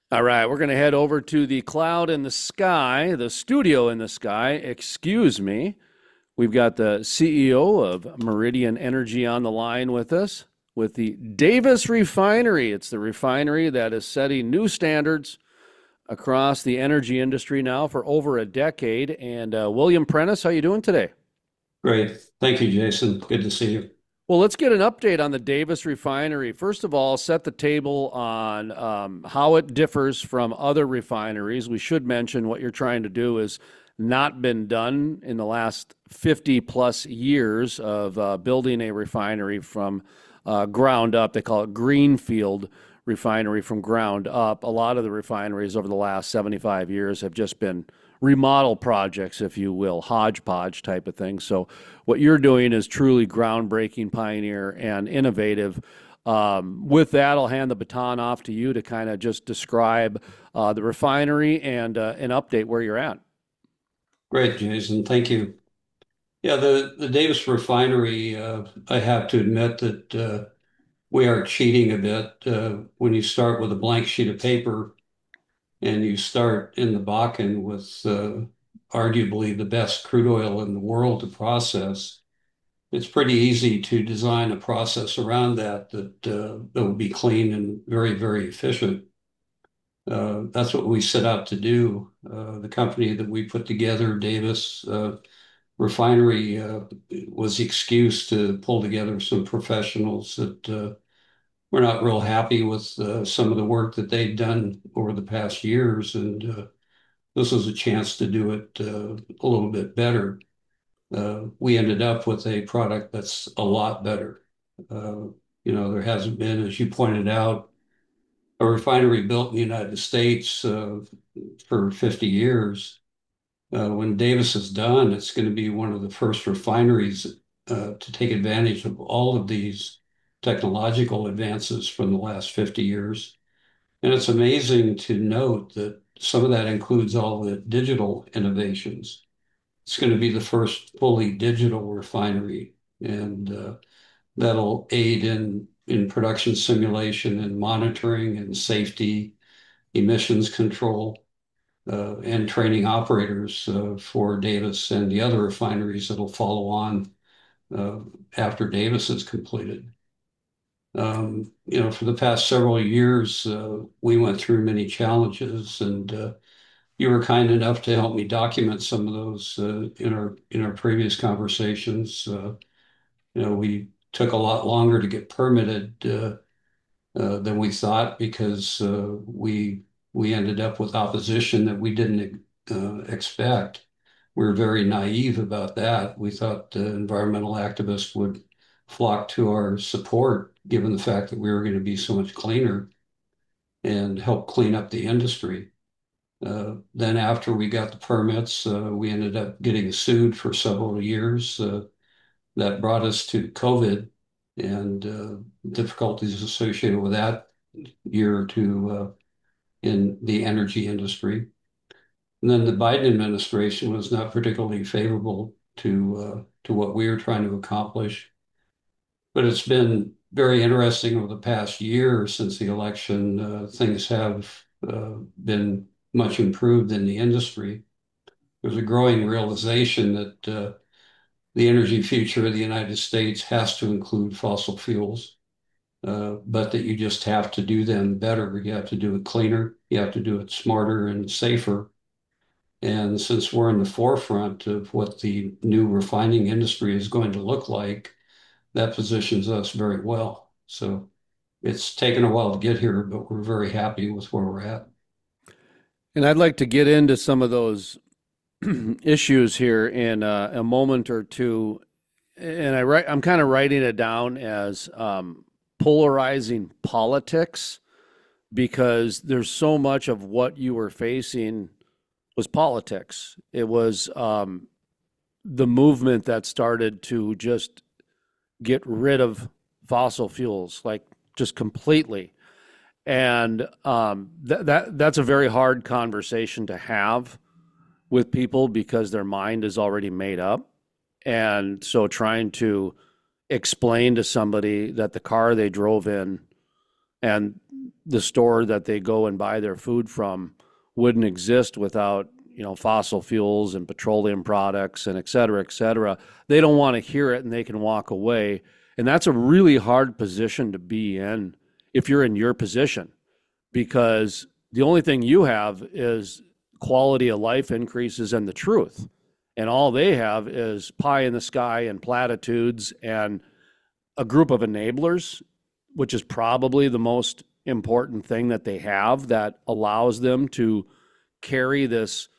All right, we're going to head over to the cloud in the sky, the studio in the sky, excuse me. We've got the CEO of Meridian Energy on the line with us with the Davis Refinery. It's the refinery that is setting new standards across the energy industry now for over a decade. And William Prentice, how you doing today? Great. Thank you, Jason. Good to see you. Well, let's get an update on the Davis refinery. First of all, set the table on how it differs from other refineries. We should mention what you're trying to do has not been done in the last 50 plus years of building a refinery from ground up. They call it greenfield refinery from ground up. A lot of the refineries over the last 75 years have just been remodel projects, if you will, hodgepodge type of thing. So what you're doing is truly groundbreaking, pioneer, and innovative. With that, I'll hand the baton off to you to kind of just describe the refinery and an update where you're at. Great, Jason. Thank you. Yeah, the Davis refinery, I have to admit that we are cheating a bit. When you start with a blank sheet of paper and you start in the Bakken with arguably the best crude oil in the world to process, it's pretty easy to design a process around that will be clean and very, very efficient. That's what we set out to do. The company that we put together, Davis Refinery, was the excuse to pull together some professionals that were not real happy with some of the work that they'd done over the past years. And this was a chance to do it a little bit better. We ended up with a product that's a lot better. Uh, there hasn't been, as you pointed out, a refinery built in the United States for 50 years. When Davis is done, it's going to be one of the first refineries to take advantage of all of these technological advances from the last 50 years. And it's amazing to note that some of that includes all the digital innovations. It's going to be the first fully digital refinery, and that'll aid in production simulation and monitoring and safety, emissions control, and training operators for Davis and the other refineries that'll follow on uh, after Davis is completed. For the past several years, we went through many challenges, and you were kind enough to help me document some of those in our previous conversations. We took a lot longer to get permitted than we thought because we ended up with opposition that we didn't expect. We were very naive about that. We thought environmental activists would flock to our support, given the fact that we were going to be so much cleaner and help clean up the industry. Then after we got the permits, we ended up getting sued for several years. That brought us to COVID and difficulties associated with that year or two in the energy industry. And then the Biden administration was not particularly favorable to what we were trying to accomplish. But it's been very interesting over the past year since the election. Things have been much improved in the industry. There's a growing realization that the energy future of the United States has to include fossil fuels, but that you just have to do them better. You have to do it cleaner, you have to do it smarter and safer. And since we're in the forefront of what the new refining industry is going to look like, that positions us very well. So it's taken a while to get here, but we're very happy with where we're at. And I'd like to get into some of those issues here in a moment or two. And I'm kind of writing it down as polarizing politics because there's so much of what you were facing was politics. It was the movement that started to just get rid of fossil fuels, like just completely. And that's a very hard conversation to have with people because their mind is already made up. And so trying to explain to somebody that the car they drove in And the store that they go and buy their food from wouldn't exist without, fossil fuels and petroleum products and et cetera, et cetera. They don't want to hear it and they can walk away. And that's a really hard position to be in if you're in your position, because the only thing you have is quality of life increases and the truth. And all they have is pie in the sky and platitudes and a group of enablers, which is probably the most important thing that they have that allows them to carry this.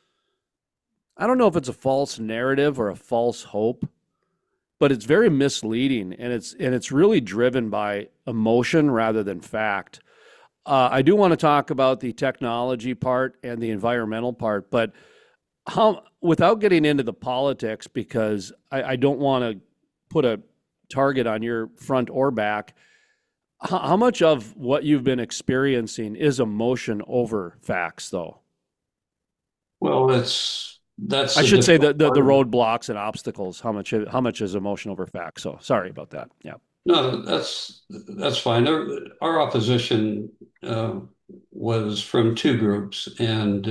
I don't know if it's a false narrative or a false hope, but it's very misleading, and it's really driven by emotion rather than fact. I do want to talk about the technology part and the environmental part, but how, without getting into the politics, because I don't want to put a target on your front or back, how much of what you've been experiencing is emotion over facts, though? Well, that's I the should say difficult the part of it. roadblocks and obstacles. How much is emotion over facts? So sorry about that. Yeah. No, that's fine. Our opposition uh, was from two groups, and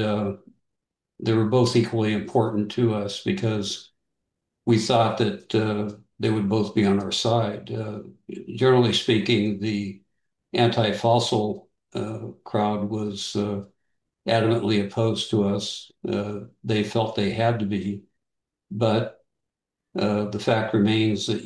they were both equally important to us because we thought that they would both be on our side. Generally speaking, the anti-fossil crowd was adamantly opposed to us. They felt they had to be, but the fact remains that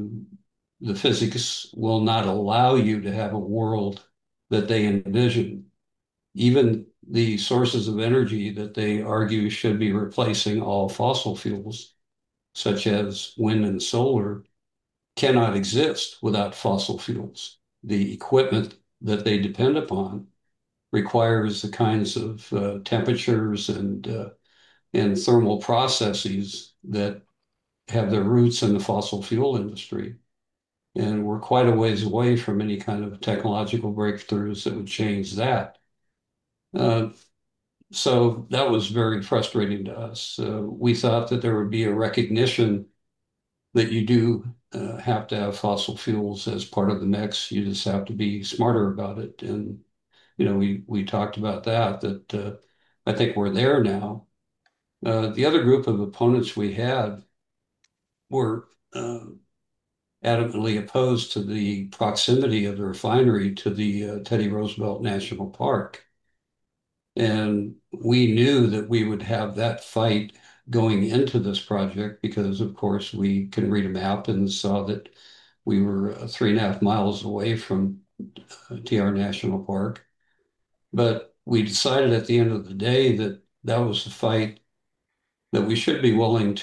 the physics will not allow you to have a world that they envision. Even the sources of energy that they argue should be replacing all fossil fuels, such as wind and solar, cannot exist without fossil fuels. The equipment that they depend upon requires the kinds of temperatures and thermal processes that have their roots in the fossil fuel industry. And we're quite a ways away from any kind of technological breakthroughs that would change that. Uh, so that was very frustrating to us. We thought that there would be a recognition that you do have to have fossil fuels as part of the mix. You just have to be smarter about it. And, we talked about that I think we're there now. The other group of opponents we had were adamantly opposed to the proximity of the refinery to the Teddy Roosevelt National Park. And we knew that we would have that fight going into this project because, of course, we can read a map and saw that we were 3.5 miles away from TR National Park. But we decided at the end of the day that that was a fight that we should be willing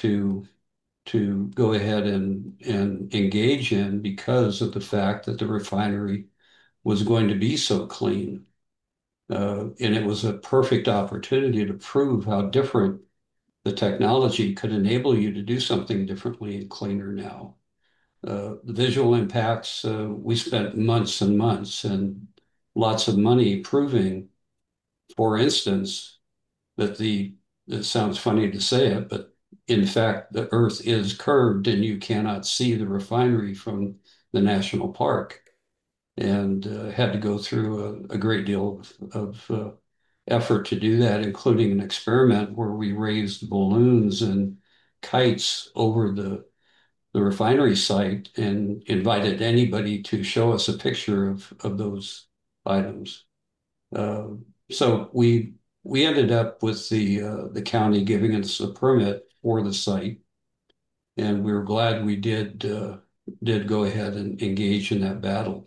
to go ahead and engage in because of the fact that the refinery was going to be so clean. And it was a perfect opportunity to prove how different the technology could enable you to do something differently and cleaner now. The visual impacts, we spent months and months and lots of money proving, for instance, that it sounds funny to say it, but in fact, the earth is curved and you cannot see the refinery from the national park. And had to go through a great deal of effort to do that, including an experiment where we raised balloons and kites over the refinery site and invited anybody to show us a picture of those items. Uh, so we ended up with the county giving us a permit for the site, and we were glad we did go ahead and engage in that battle.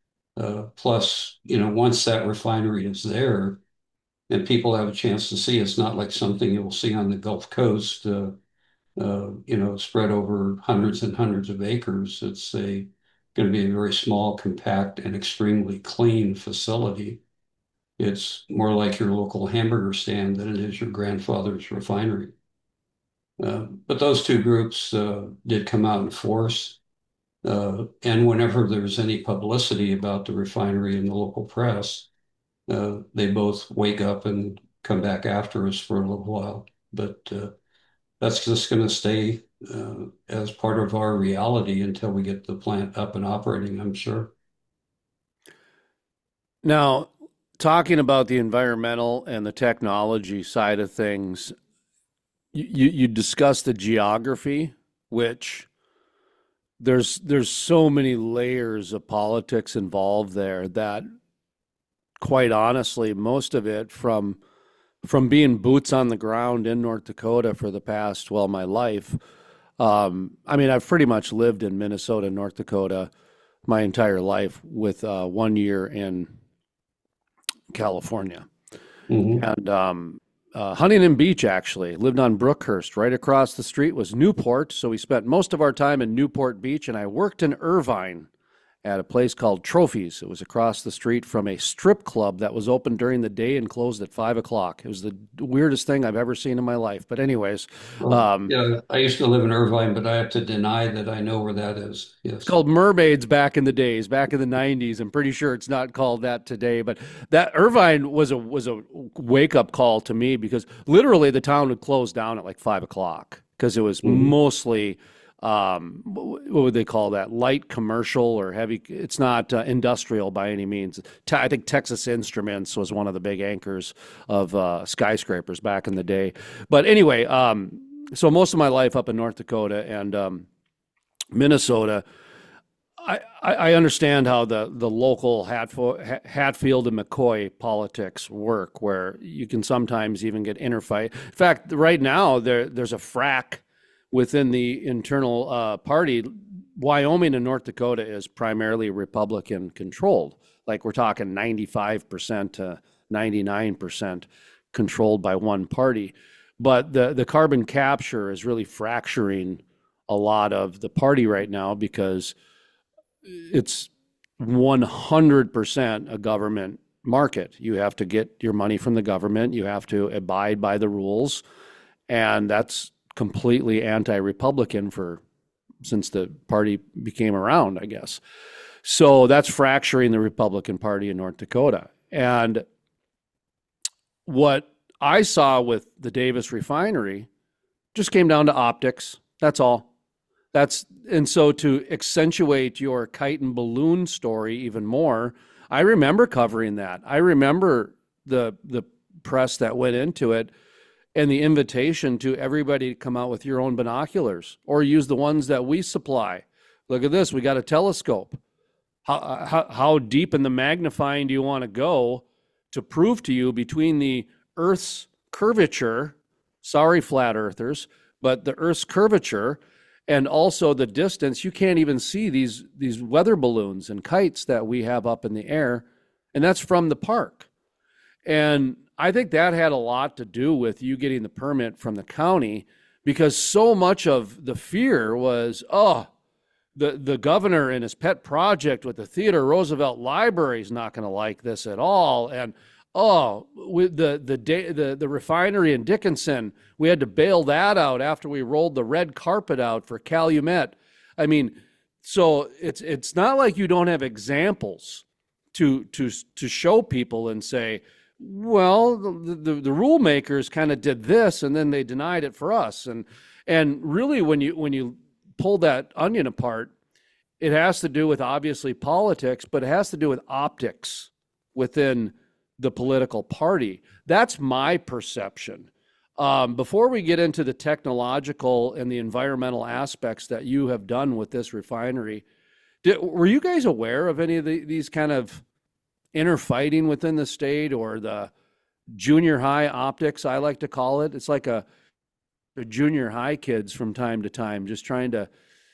Plus, once that refinery is there and people have a chance to see, it's not like something you'll see on the Gulf Coast, spread over hundreds and hundreds of acres. It's going to be a very small, compact, and extremely clean facility. It's more like your local hamburger stand than it is your grandfather's refinery. But those two groups did come out in force. And whenever there's any publicity about the refinery in the local press, they both wake up and come back after us for a little while. But that's just going to stay as part of our reality until we get the plant up and operating, I'm sure. Now, talking about the environmental and the technology side of things, you discussed the geography, which there's so many layers of politics involved there that quite honestly, most of it from being boots on the ground in North Dakota for the past, well, my life. I mean, I've pretty much lived in Minnesota, North Dakota my entire life with 1 year in California. Hmm. And Huntington Beach, actually, lived on Brookhurst. Right across the street was Newport. So we spent most of our time in Newport Beach, and I worked in Irvine at a place called Trophies. It was across the street from a strip club that was open during the day and closed at 5 o'clock. It was the weirdest thing I've ever seen in my life. But anyways, Well, um, yeah, I used to live in Irvine, but I have to deny that I know where that is. it's Yes. called Mermaids back in the days, back in the 90s. I'm pretty sure it's not called that today, but that Irvine was a wake up call to me because literally the town would close down at like 5 o'clock because it was Hmm. mostly what would they call that? Light commercial or heavy. It's not industrial by any means. I think Texas Instruments was one of the big anchors of skyscrapers back in the day. But anyway, so most of my life up in North Dakota and Minnesota. I understand how the local Hatfield and McCoy politics work, where you can sometimes even get interfight. In fact, right now there's a frack within the internal party. Wyoming and North Dakota is primarily Republican controlled. Like we're talking 95% to 99% controlled by one party. But the carbon capture is really fracturing a lot of the party right now because it's 100% a government market. You have to get your money from the government, you have to abide by the rules, and that's completely anti-Republican for since the party became around, I guess. So that's fracturing the Republican Party in North Dakota. And what I saw with the Davis refinery just came down to optics. That's all. That's and so to accentuate your kite and balloon story even more, I remember covering that. I remember the press that went into it and the invitation to everybody to come out with your own binoculars or use the ones that we supply. Look at this, we got a telescope. How deep in the magnifying do you want to go to prove to you between the Earth's curvature, sorry, flat earthers, but the Earth's curvature and also the distance, you can't even see these weather balloons and kites that we have up in the air, and that's from the park. And I think that had a lot to do with you getting the permit from the county because so much of the fear was, oh, the governor and his pet project with the Theodore Roosevelt Library is not going to like this at all. And oh, with the refinery in Dickinson, we had to bail that out after we rolled the red carpet out for Calumet. I mean, so it's not like you don't have examples to show people and say, well, the rule makers kind of did this and then they denied it for us. And really when you pull that onion apart, it has to do with obviously politics, but it has to do with optics within the political party. That's my perception. Before we get into the technological and the environmental aspects that you have done with this refinery, were you guys aware of any of these kind of inner fighting within the state or the junior high optics, I like to call it? It's like a junior high kids from time to time, just trying to,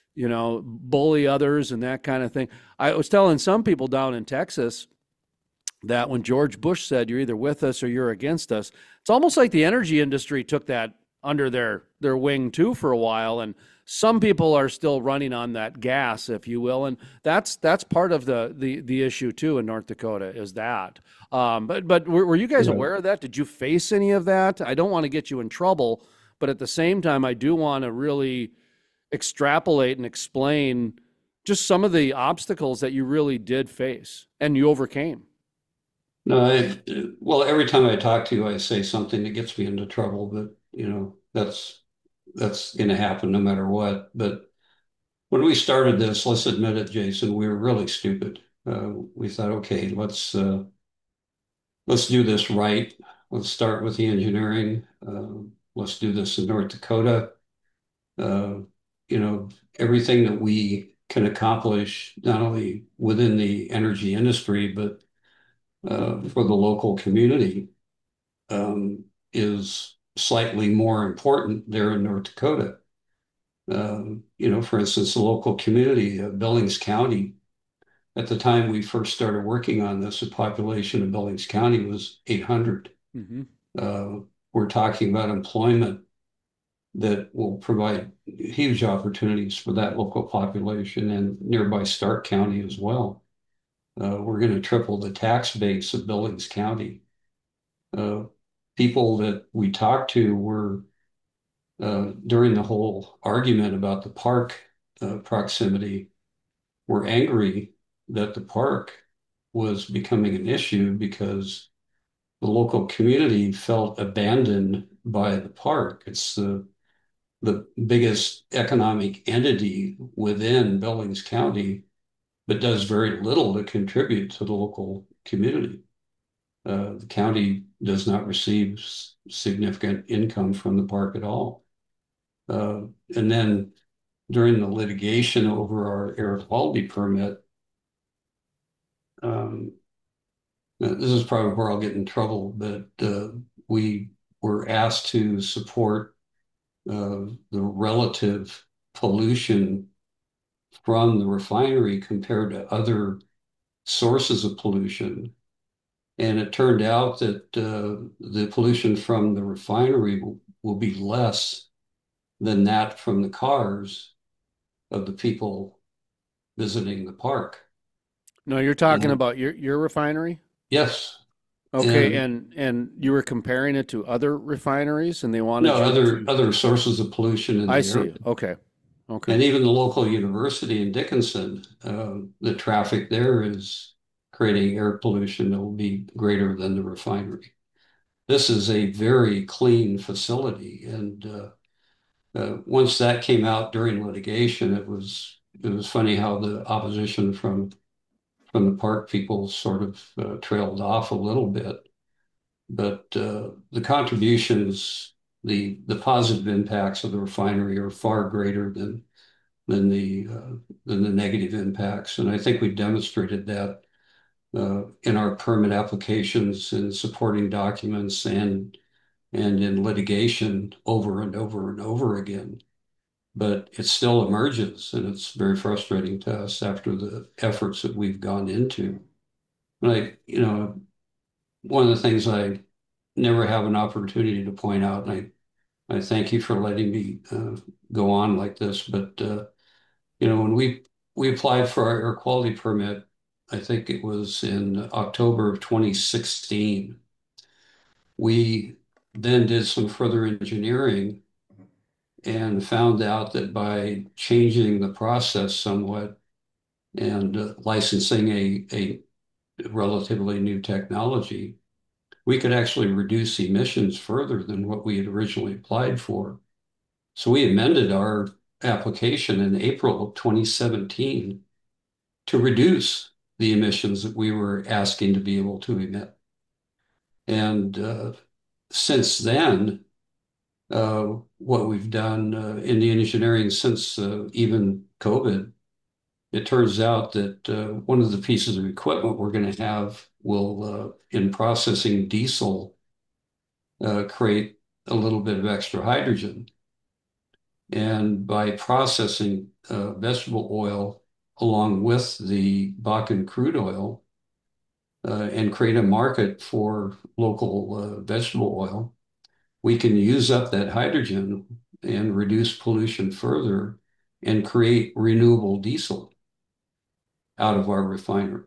bully others and that kind of thing. I was telling some people down in Texas that when George Bush said you're either with us or you're against us, it's almost like the energy industry took that under their wing too for a while, and some people are still running on that gas, if you will, and that's part of the issue too in North Dakota is that. But were you guys Yeah. aware of that? Did you face any of that? I don't want to get you in trouble, but at the same time, I do want to really extrapolate and explain just some of the obstacles that you really did face and you overcame. No, well, every time I talk to you, I say something that gets me into trouble, but that's going to happen no matter what. But when we started this, let's admit it, Jason, we were really stupid. We thought, okay, let's let's do this right. Let's start with the engineering. Let's do this in North Dakota. Uh, you know, everything that we can accomplish, not only within the energy industry, but for the local community, is slightly more important there in North Dakota. For instance, the local community of Billings County, at the time we first started working on this, the population of Billings County was 800. Hmm. Uh, we're talking about employment that will provide huge opportunities for that local population and nearby Stark County as well. We're going to triple the tax base of Billings County. Uh, People that we talked to were during the whole argument about the park proximity were angry that the park was becoming an issue because the local community felt abandoned by the park. It's the biggest economic entity within Billings County, but does very little to contribute to the local community. The county does not receive significant income from the park at all. Uh, and then during the litigation over our air quality permit, um, this is probably where I'll get in trouble, but we were asked to support the relative pollution from the refinery compared to other sources of pollution. And it turned out that the pollution from the refinery will be less than that from the cars of the people visiting the park. No, you're talking And about your refinery? yes, Okay, and and you were comparing it to other refineries and they no, wanted you other to. other sources of pollution in I the area. see. Okay. Okay. And even the local university in Dickinson, the traffic there is creating air pollution that will be greater than the refinery. This is a very clean facility, and once that came out during litigation, it was funny how the opposition from the park people sort of trailed off a little bit. But the contributions, the positive impacts of the refinery are far greater than the negative impacts. And I think we demonstrated that in our permit applications and supporting documents and in litigation over and over and over again. But it still emerges, and it's very frustrating to us after the efforts that we've gone into. One of the things I never have an opportunity to point out, and I thank you for letting me go on like this, but when we applied for our air quality permit, I think it was in October of 2016. We then did some further engineering and found out that by changing the process somewhat and licensing a relatively new technology, we could actually reduce emissions further than what we had originally applied for. So we amended our application in April of 2017 to reduce the emissions that we were asking to be able to emit. And since then, what we've done in the engineering since even COVID, it turns out that one of the pieces of equipment we're going to have will, in processing diesel, create a little bit of extra hydrogen. And by processing vegetable oil along with the Bakken crude oil and create a market for local vegetable oil, we can use up that hydrogen and reduce pollution further and create renewable diesel out of our refinery.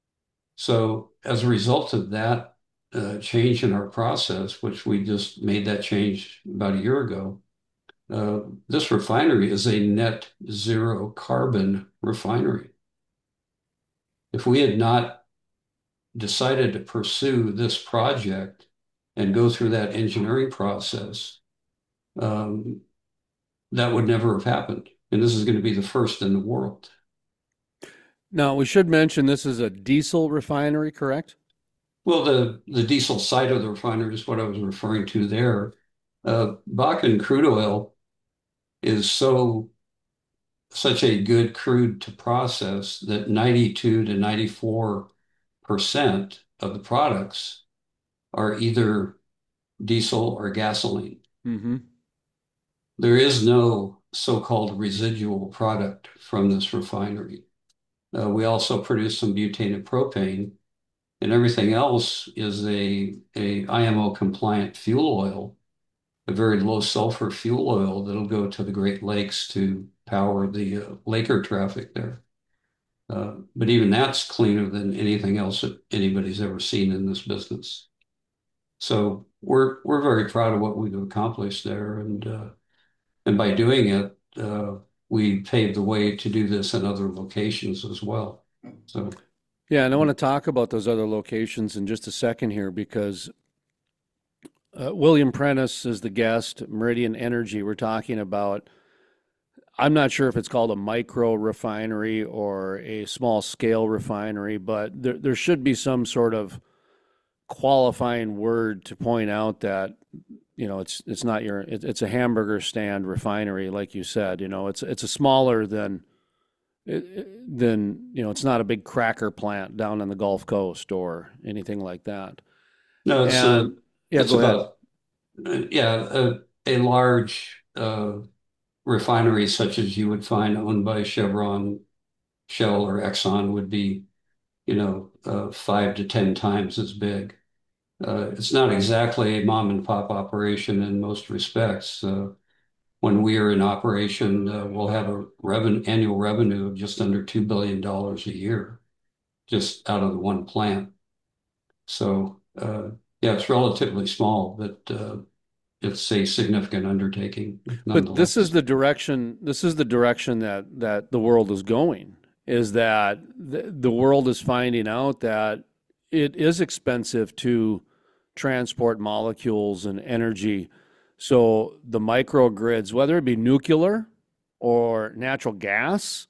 So as a result of that change in our process, which we just made that change about a year ago, this refinery is a net zero carbon refinery. If we had not decided to pursue this project and go through that engineering process, um, that would never have happened. And this is going to be the first in the world. Now, we should mention this is a diesel refinery, correct? Well, the diesel side of the refinery is what I was referring to there. Bakken crude oil is such a good crude to process that 92 to 94% of the products are either diesel or gasoline. Mm-hmm. There is no so-called residual product from this refinery. We also produce some butane and propane, and everything else is a IMO compliant fuel oil, a very low sulfur fuel oil that'll go to the Great Lakes to power the Laker traffic there. But even that's cleaner than anything else that anybody's ever seen in this business. So we're very proud of what we've accomplished there, and by doing it, we paved the way to do this in other locations as well. So Yeah, and I want to talk about those other locations in just a second here because William Prentice is the guest, Meridian Energy. We're talking about, I'm not sure if it's called a micro refinery or a small scale refinery, but there should be some sort of qualifying word to point out that it's not it's a hamburger stand refinery, like you said. It's a smaller than it's not a big cracker plant down on the Gulf Coast or anything like that. no, And yeah, it's go ahead. about a large refinery such as you would find owned by Chevron, Shell, or Exxon would be 5 to 10 times as big. It's not exactly a mom and pop operation in most respects. When we are in operation, we'll have a annual revenue of just under $2 billion a year, just out of the one plant. So, yeah, it's relatively small, but it's a significant undertaking But this is nonetheless. the direction. This is the direction that the world is going. Is that the world is finding out that it is expensive to transport molecules and energy. So the microgrids, whether it be nuclear or natural gas,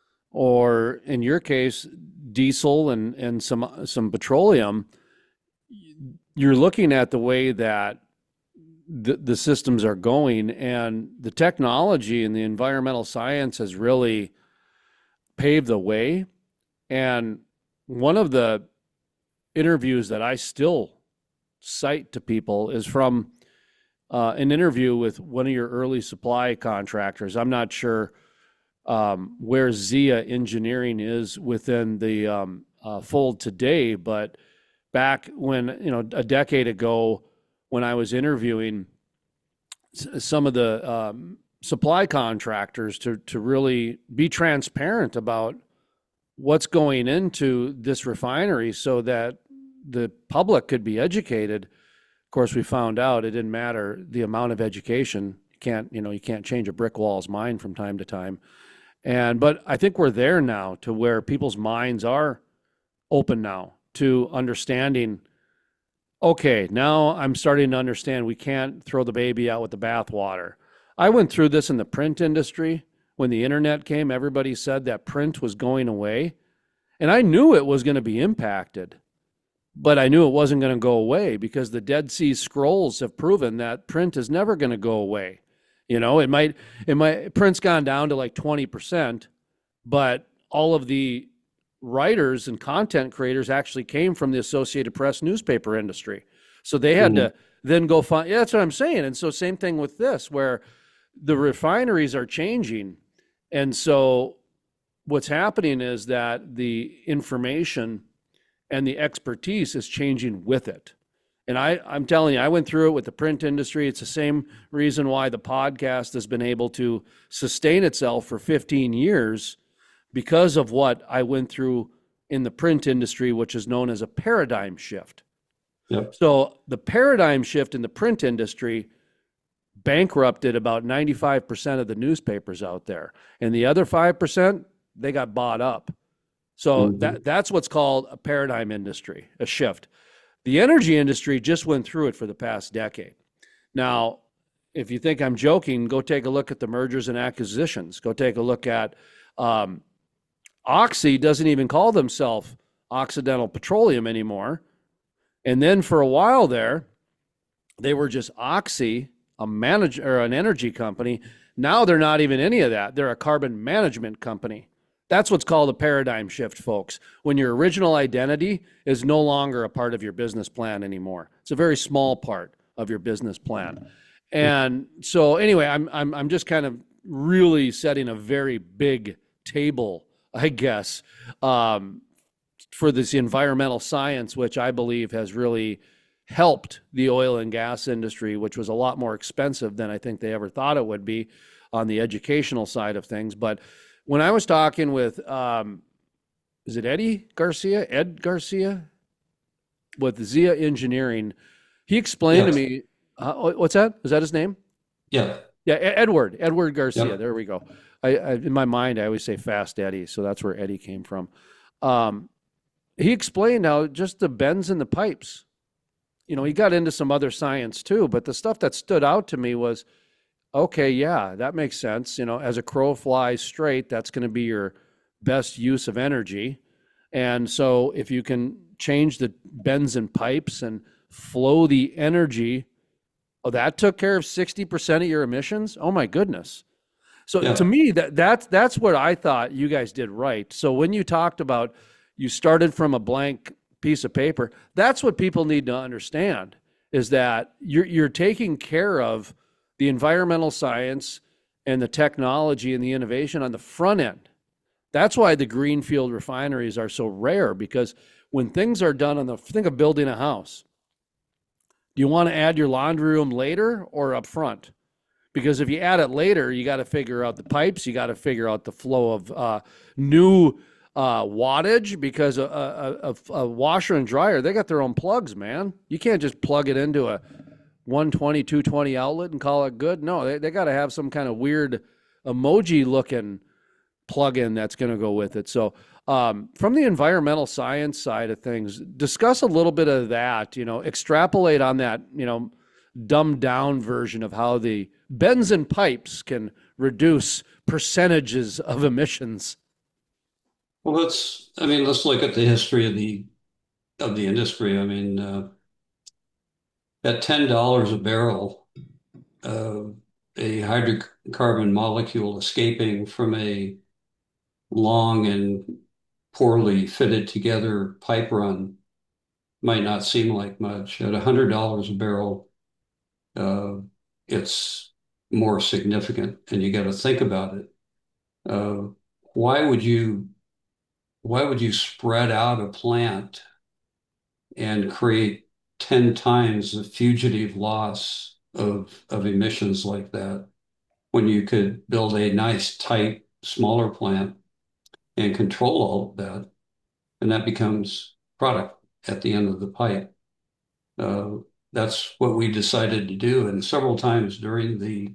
or in your case, diesel and some petroleum, you're looking at the way that the systems are going, and the technology and the environmental science has really paved the way. And one of the interviews that I still cite to people is from an interview with one of your early supply contractors. I'm not sure where Zia Engineering is within the fold today, but back when, a decade ago, when I was interviewing some of the supply contractors to really be transparent about what's going into this refinery so that the public could be educated. Of course, we found out it didn't matter the amount of education. You can't change a brick wall's mind from time to time. But I think we're there now to where people's minds are open now to understanding. Okay, now I'm starting to understand we can't throw the baby out with the bathwater. I went through this in the print industry. When the internet came, everybody said that print was going away. And I knew it was going to be impacted, but I knew it wasn't going to go away because the Dead Sea Scrolls have proven that print is never going to go away. Print's gone down to like 20%, but all of the writers and content creators actually came from the Associated Press newspaper industry. So they had to then go find, yeah, that's what I'm saying. And so same thing with this, where the refineries are changing. And so what's happening is that the information and the expertise is changing with it. And I'm telling you, I went through it with the print industry. It's the same reason why the podcast has been able to sustain itself for 15 years, because of what I went through in the print industry, which is known as a paradigm shift. Yep. So the paradigm shift in the print industry bankrupted about 95% of the newspapers out there. And the other 5%, they got bought up. So that's what's called a paradigm industry, a shift. The energy industry just went through it for the past decade. Now, if you think I'm joking, go take a look at the mergers and acquisitions. Go take a look at Oxy doesn't even call themselves Occidental Petroleum anymore. And then for a while there, they were just Oxy, a manager or an energy company. Now they're not even any of that. They're a carbon management company. That's what's called a paradigm shift, folks. When your original identity is no longer a part of your business plan anymore. It's a very small part of your business plan. And so anyway, I'm just kind of really setting a very big table, I guess, um, for this environmental science, which I believe has really helped the oil and gas industry, which was a lot more expensive than I think they ever thought it would be on the educational side of things. But when I was talking with, is it Eddie Garcia, Ed Garcia, with Zia Engineering, he explained to Yes. me, what's that? Is that his name? Yeah. Yeah, Edward Garcia. Yep. There we go. In my mind, I always say Fast Eddie, so that's where Eddie came from. Um, he explained how just the bends in the pipes. He got into some other science too, but the stuff that stood out to me was, okay, yeah, that makes sense. As a crow flies straight, that's going to be your best use of energy. And so if you can change the bends and pipes and flow the energy, oh, that took care of 60% of your emissions. Oh my goodness. So to Yeah. me, that's what I thought you guys did right. So when you talked about you started from a blank piece of paper, that's what people need to understand is that you're taking care of the environmental science and the technology and the innovation on the front end. That's why the greenfield refineries are so rare because when things are done think of building a house. Do you want to add your laundry room later or up front? Because if you add it later, you got to figure out the pipes, you got to figure out the flow of new wattage because a washer and dryer, they got their own plugs, man. You can't just plug it into a 120, 220 outlet and call it good. No, they got to have some kind of weird emoji looking plug-in that's going to go with it. So from the environmental science side of things, discuss a little bit of that, extrapolate on that, dumbed down version of how the bends and pipes can reduce percentages of emissions. Well, let's look at the history of the industry. I mean, at $10 a barrel, uh, a hydrocarbon molecule escaping from a long and poorly fitted together pipe run might not seem like much. At $100 a barrel, uh, it's more significant, and you got to think about it. Uh, why would you why would you spread out a plant and create 10 times the fugitive loss of emissions like that when you could build a nice, tight, smaller plant and control all of that? And that becomes product at the end of the pipe. Uh, that's what we decided to do. And several times during the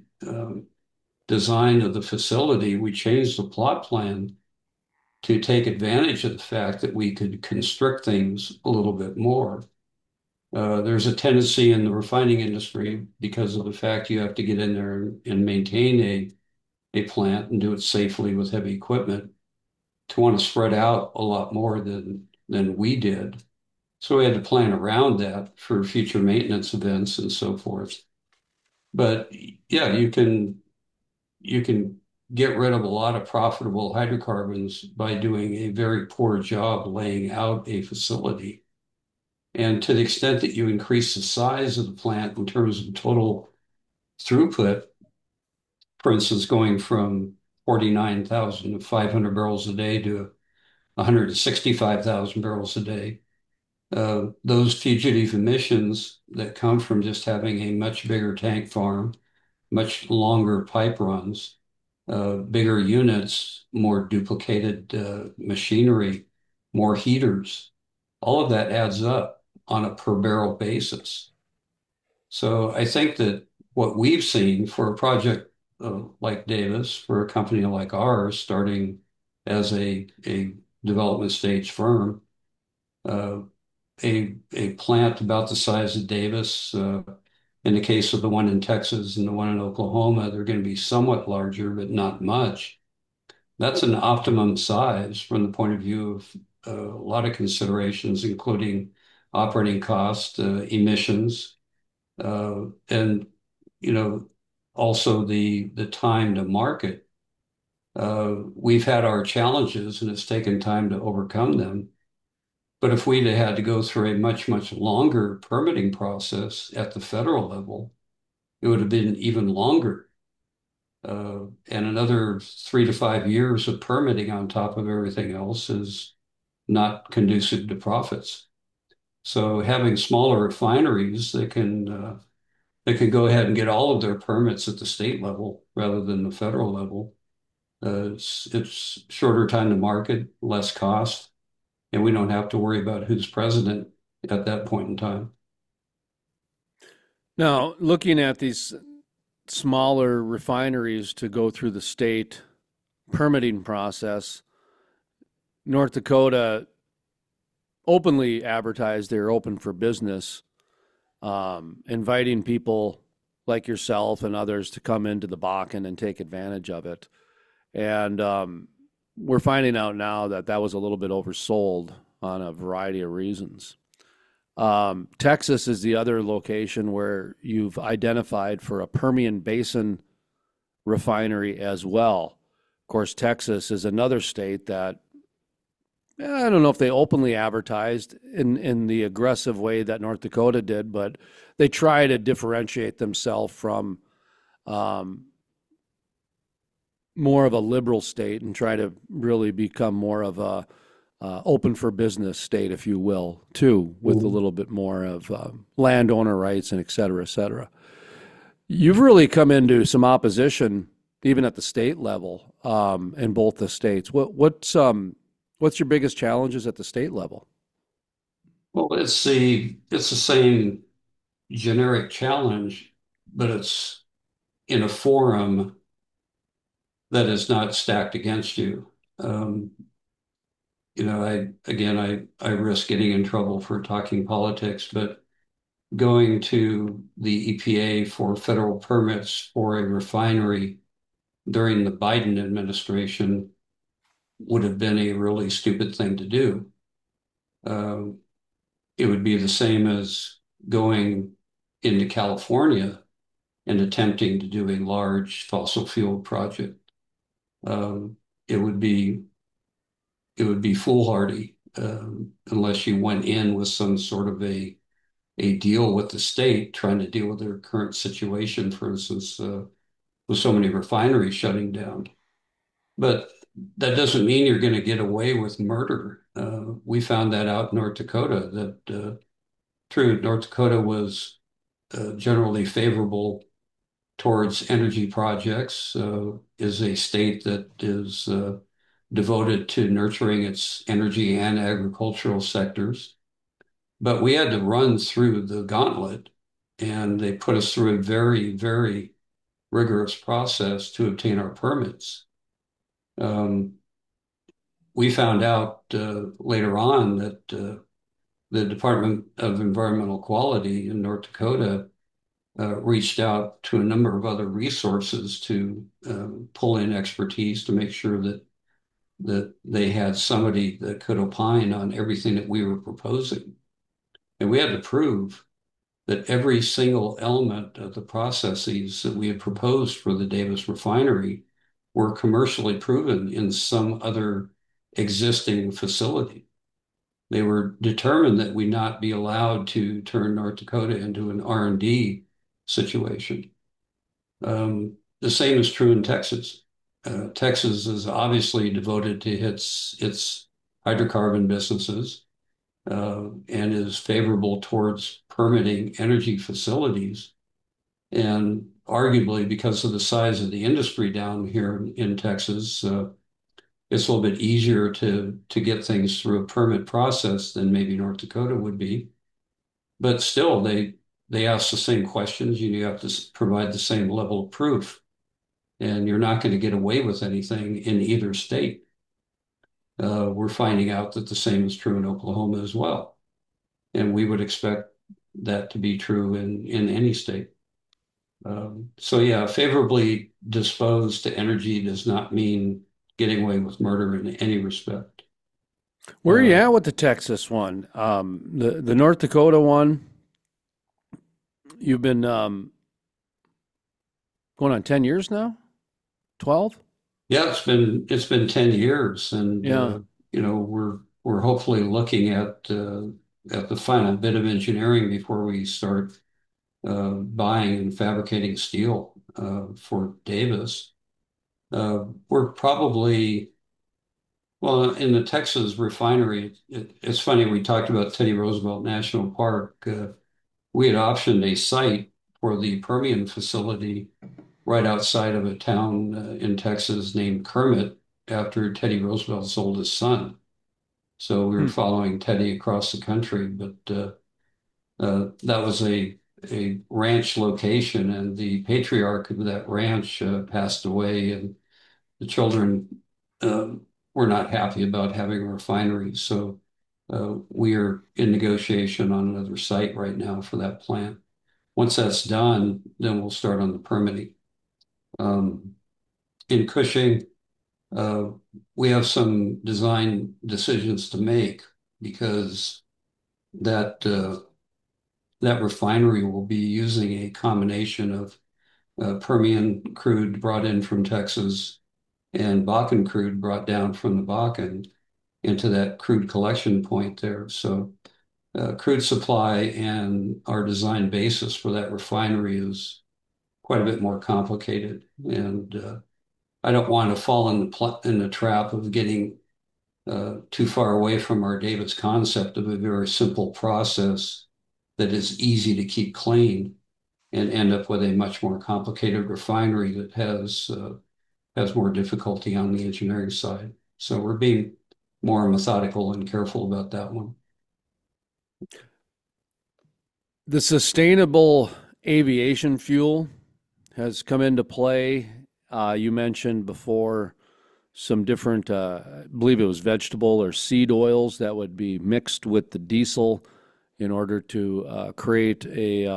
design of the facility, we changed the plot plan to take advantage of the fact that we could constrict things a little bit more. There's a tendency in the refining industry because of the fact you have to get in there and maintain a plant and do it safely with heavy equipment to want to spread out a lot more than we did. So we had to plan around that for future maintenance events and so forth. But yeah, you can get rid of a lot of profitable hydrocarbons by doing a very poor job laying out a facility. And to the extent that you increase the size of the plant in terms of total throughput, for instance, going from 49,500 barrels a day to 165,000 barrels a day, those fugitive emissions that come from just having a much bigger tank farm, much longer pipe runs, bigger units, more duplicated machinery, more heaters, all of that adds up on a per barrel basis. So I think that what we've seen for a project like Davis, for a company like ours, starting as a development stage firm, uh, a plant about the size of Davis, in the case of the one in Texas and the one in Oklahoma, they're going to be somewhat larger, but not much. That's an optimum size from the point of view of a lot of considerations, including operating cost, emissions, and you know, also the time to market. We've had our challenges, and it's taken time to overcome them. But if we'd have had to go through a much, much longer permitting process at the federal level, it would have been even longer. And another 3 to 5 years of permitting on top of everything else is not conducive to profits. So having smaller refineries that can go ahead and get all of their permits at the state level rather than the federal level, it's shorter time to market, less cost, and we don't have to worry about who's president at that point in time. Now, looking at these smaller refineries to go through the state permitting process, North Dakota openly advertised they're open for business, inviting people like yourself and others to come into the Bakken and take advantage of it. And we're finding out now that that was a little bit oversold on a variety of reasons. Texas is the other location where you've identified for a Permian Basin refinery as well. Of course, Texas is another state that I don't know if they openly advertised in the aggressive way that North Dakota did, but they try to differentiate themselves from um, more of a liberal state and try to really become more of a open for business state, if you will, too, with a Mhm. little bit more of landowner rights and et cetera, et cetera. You've really come into some opposition, even at the state level, in both the states. What's your biggest challenges at the state level? Well, it's the same generic challenge, but it's in a forum that is not stacked against you. Um, I risk getting in trouble for talking politics, but going to the EPA for federal permits for a refinery during the Biden administration would have been a really stupid thing to do. Um, it would be the same as going into California and attempting to do a large fossil fuel project. Um, it would be it would be foolhardy unless you went in with some sort of a deal with the state, trying to deal with their current situation, for instance, with so many refineries shutting down. But that doesn't mean you're going to get away with murder. We found that out in North Dakota, that true, North Dakota was generally favorable towards energy projects, is a state that is devoted to nurturing its energy and agricultural sectors. But we had to run through the gauntlet, and they put us through a very, very rigorous process to obtain our permits. Um, we found out later on that the Department of Environmental Quality in North Dakota reached out to a number of other resources to pull in expertise to make sure that they had somebody that could opine on everything that we were proposing. And we had to prove that every single element of the processes that we had proposed for the Davis refinery were commercially proven in some other existing facility. They were determined that we not be allowed to turn North Dakota into an R&D situation. The same is true in Texas. Texas is obviously devoted to its hydrocarbon businesses and is favorable towards permitting energy facilities. And arguably, because of the size of the industry down here in Texas, it's a little bit easier to get things through a permit process than maybe North Dakota would be. But still, they ask the same questions. You have to provide the same level of proof, and you're not going to get away with anything in either state. We're finding out that the same is true in Oklahoma as well, and we would expect that to be true in any state. So yeah, favorably disposed to energy does not mean getting away with murder in any respect. Where are you at with the Texas one? The North Dakota one, you've been going on 10 years now? 12? Yeah, it's been 10 years, and Yeah. we're hopefully looking at the final bit of engineering before we start buying and fabricating steel for Davis. We're probably well in the Texas refinery. It's funny, we talked about Teddy Roosevelt National Park. We had optioned a site for the Permian facility right outside of a town in Texas named Kermit after Teddy Roosevelt sold his son. So we were Hmm. following Teddy across the country, but that was a ranch location, and the patriarch of that ranch passed away, and the children uh, were not happy about having a refinery. So we are in negotiation on another site right now for that plant. Once that's done, then we'll start on the permitting. Um, in Cushing, uh, we have some design decisions to make because that that refinery will be using a combination of Permian crude brought in from Texas and Bakken crude brought down from the Bakken into that crude collection point there. So crude supply and our design basis for that refinery is quite a bit more complicated. And I don't want to fall in the trap of getting too far away from our Davis concept of a very simple process that is easy to keep clean and end up with a much more complicated refinery that has more difficulty on the engineering side. So we're being more methodical and careful about that one. The sustainable aviation fuel has come into play. You mentioned before some different, I believe it was vegetable or seed oils that would be mixed with the diesel in order to create a,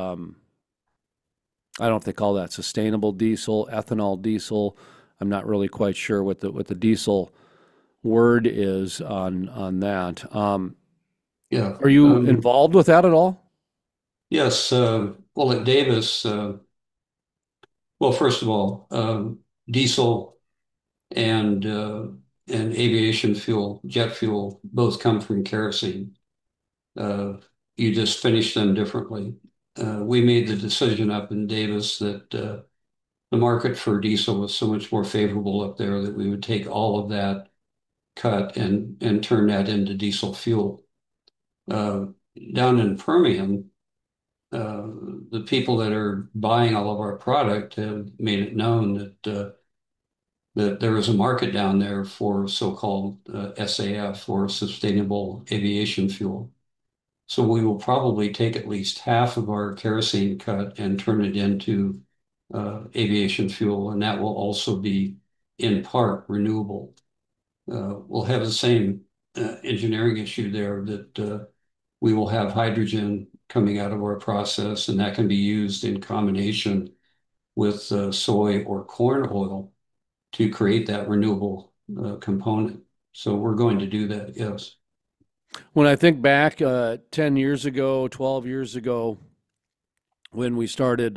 I don't know if they call that sustainable diesel, ethanol diesel. I'm not really quite sure what the diesel word is on that. Yeah. Are you involved with that at all? Yes. Well, at Davis, well, first of all, diesel and aviation fuel, jet fuel, both come from kerosene. Uh, you just finish them differently. We made the decision up in Davis that the market for diesel was so much more favorable up there that we would take all of that cut and turn that into diesel fuel. Uh, Down in Permian, uh, the people that are buying all of our product have made it known that there is a market down there for so-called SAF, or sustainable aviation fuel. So we will probably take at least half of our kerosene cut and turn it into aviation fuel, and that will also be in part renewable. We'll have the same engineering issue there that we will have hydrogen coming out of our process, and that can be used in combination with soy or corn oil to create that renewable component. So we're going to do that, yes. When I think back 10 years ago, 12 years ago, when we started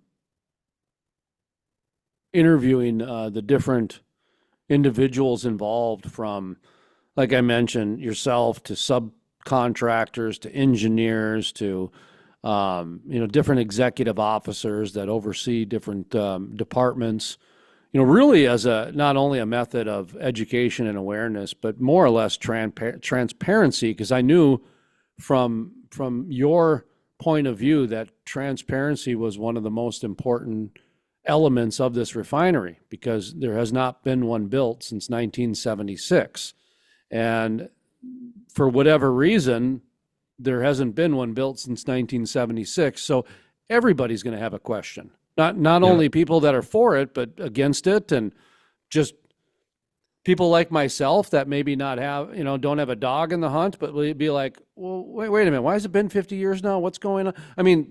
interviewing the different individuals involved, from, like I mentioned, yourself to subcontractors to engineers to different executive officers that oversee different departments. Really as a not only a method of education and awareness, but more or less transparency, because I knew from your point of view that transparency was one of the most important elements of this refinery, because there has not been one built since 1976. And for whatever reason, there hasn't been one built since 1976. So everybody's going to have a question. Not Yeah, only people that are for it, but against it, and just people like myself that maybe not have, don't have a dog in the hunt, but will be like, well, wait a minute, why has it been 50 years now? What's going on? I mean,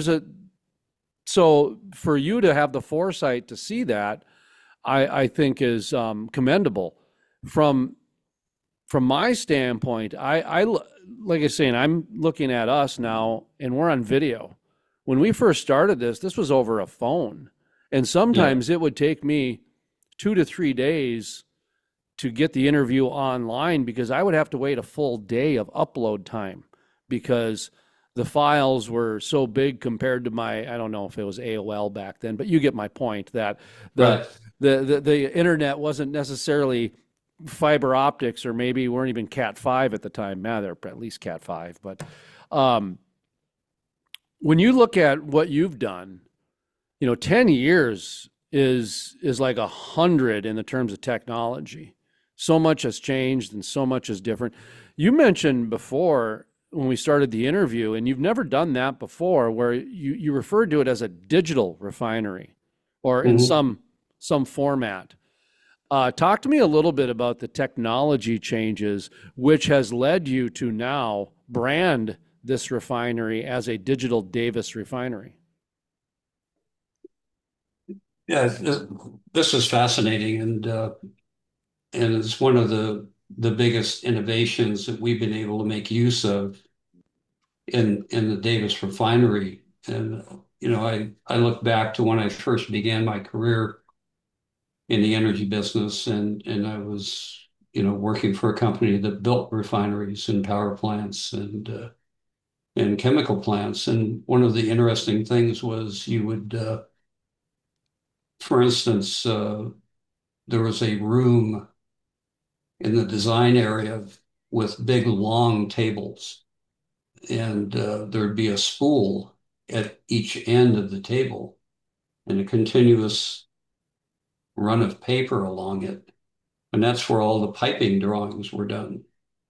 so for you to have the foresight to see that, I think is commendable. From from my standpoint, like I was saying, I'm looking at us now, and we're on video. When we first started this was over a phone, and Yeah, sometimes it would take me 2 to 3 days to get the interview online because I would have to wait a full day of upload time because the files were so big compared to my, I don't know if it was AOL back then, but you get my point that the right. the internet wasn't necessarily fiber optics, or maybe weren't even Cat 5 at the time. Now they're at least Cat 5, but um, when you look at what you've done, 10 years is like 100 in the terms of technology. So much has changed and so much is different. You mentioned before when we started the interview, and you've never done that before, where you referred to it as a digital refinery or in Mhm. some format. Talk to me a little bit about the technology changes, which has led you to now brand this refinery as a Digital Davis refinery. Yeah, this is fascinating, and it's one of the biggest innovations that we've been able to make use of in the Davis refinery. And I look back to when I first began my career in the energy business, and I was working for a company that built refineries and power plants and chemical plants. And one of the interesting things was you would, for instance, there was a room in the design area with big long tables, and there'd be a spool at each end of the table and a continuous run of paper along it. And that's where all the piping drawings were done.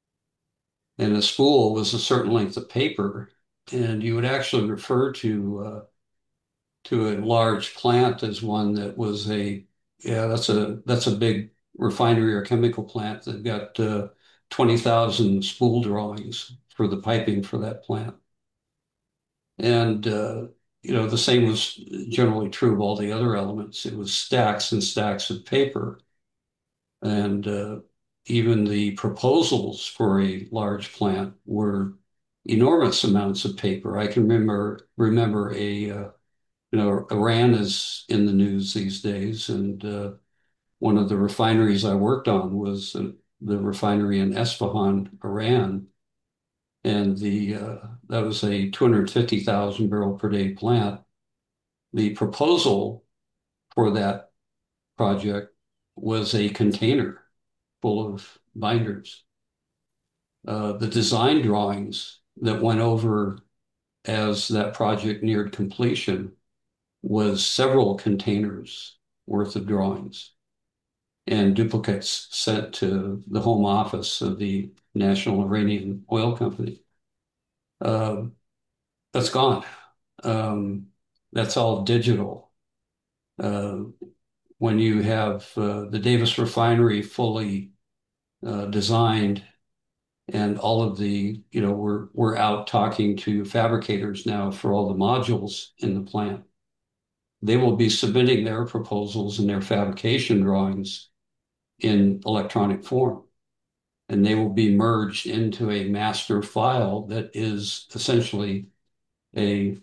And a spool was a certain length of paper, and you would actually refer to a large plant as one that was yeah, that's a big refinery or chemical plant that got 20,000 spool drawings for the piping for that plant. And the same was generally true of all the other elements. It was stacks and stacks of paper, and even the proposals for a large plant were enormous amounts of paper. I can remember Iran is in the news these days, and one of the refineries I worked on was the refinery in Esfahan, Iran, and the that was a 250,000 barrel per day plant. The proposal for that project was a container full of binders. The design drawings that went over as that project neared completion was several containers worth of drawings and duplicates sent to the home office of the National Iranian Oil Company. Uh, that's gone. Um, that's all digital. Uh, when you have the Davis refinery fully designed, and all of we're out talking to fabricators now for all the modules in the plant. They will be submitting their proposals and their fabrication drawings in electronic form, and they will be merged into a master file that is essentially a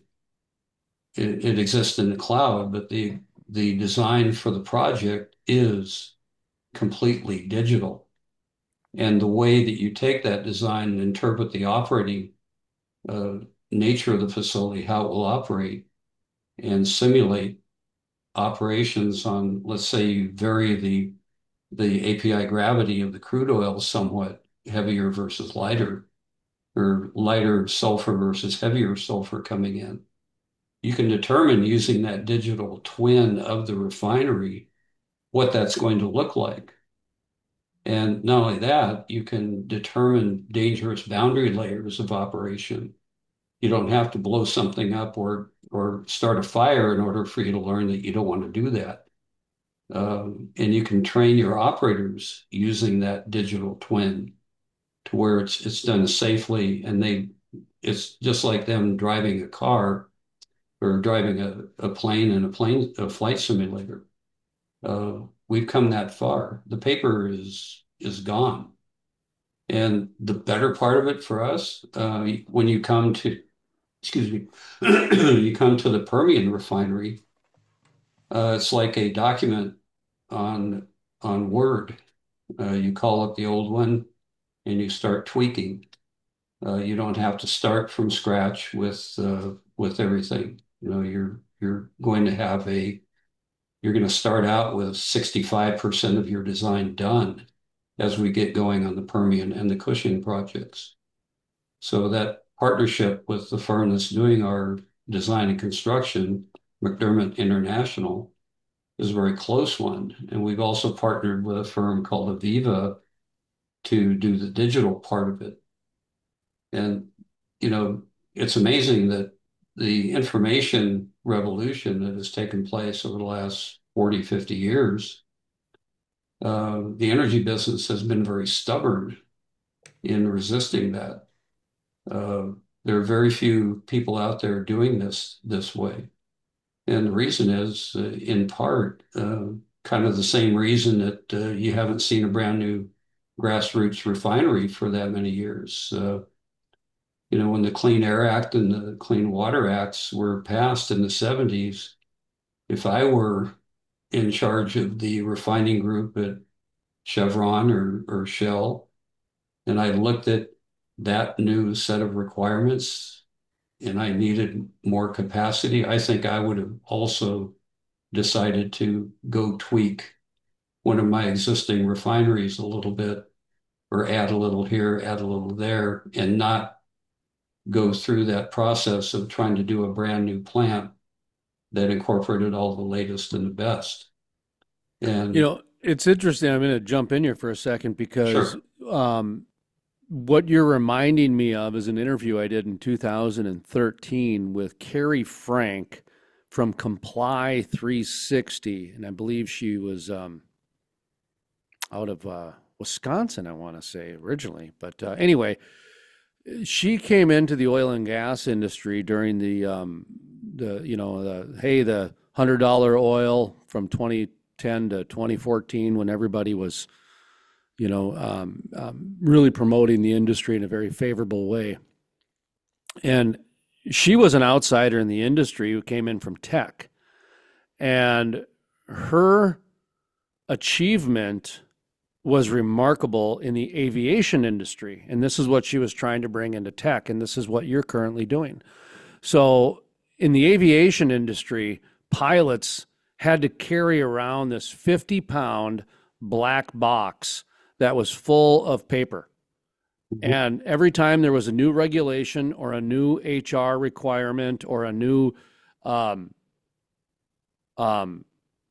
it exists in the cloud, but the design for the project is completely digital. And the way that you take that design and interpret the operating uh, nature of the facility, how it will operate, and simulate operations on, let's say, you vary the API gravity of the crude oil somewhat, heavier versus lighter, or lighter sulfur versus heavier sulfur coming in. You can determine using that digital twin of the refinery what that's going to look like. And not only that, you can determine dangerous boundary layers of operation. You don't have to blow something up or start a fire in order for you to learn that you don't want to do that. And you can train your operators using that digital twin to where it's done safely, and it's just like them driving a car or driving a plane in a flight simulator. We've come that far. The paper is gone. And the better part of it for us, when you come to, excuse me, you come to the Permian refinery, it's like a document on Word. You call up the old one and you start tweaking. You don't have to start from scratch with everything. You know, you're going to have a you're going to start out with 65% of your design done as we get going on the Permian and the Cushing projects. So that partnership with the firm that's doing our design and construction, McDermott International, is a very close one. And we've also partnered with a firm called Aviva to do the digital part of it. And, you know, it's amazing that the information revolution that has taken place over the last 40, 50 years, the energy business has been very stubborn in resisting that. Uh, there are very few people out there doing this way. And the reason is, in part, kind of the same reason that you haven't seen a brand new grassroots refinery for that many years. You know, when the Clean Air Act and the Clean Water Acts were passed in the 70s, if I were in charge of the refining group at Chevron or Shell, and I looked at that new set of requirements and I needed more capacity, I think I would have also decided to go tweak one of my existing refineries a little bit or add a little here, add a little there, and not go through that process of trying to do a brand new plant that incorporated all the latest and the best. You And know, it's interesting. I'm going to jump in here for a second because sure. um, what you're reminding me of is an interview I did in 2013 with Carrie Frank from Comply 360, and I believe she was out of Wisconsin, I want to say originally. But anyway, she came into the oil and gas industry during the you know the $100 oil from 2010 to 2014 when everybody was really promoting the industry in a very favorable way. And she was an outsider in the industry who came in from tech. And her achievement was remarkable in the aviation industry. And this is what she was trying to bring into tech. And this is what you're currently doing. So in the aviation industry, pilots had to carry around this 50-pound black box that was full of paper. Mhm. And every time there was a new regulation or a new HR requirement or a new, um, um,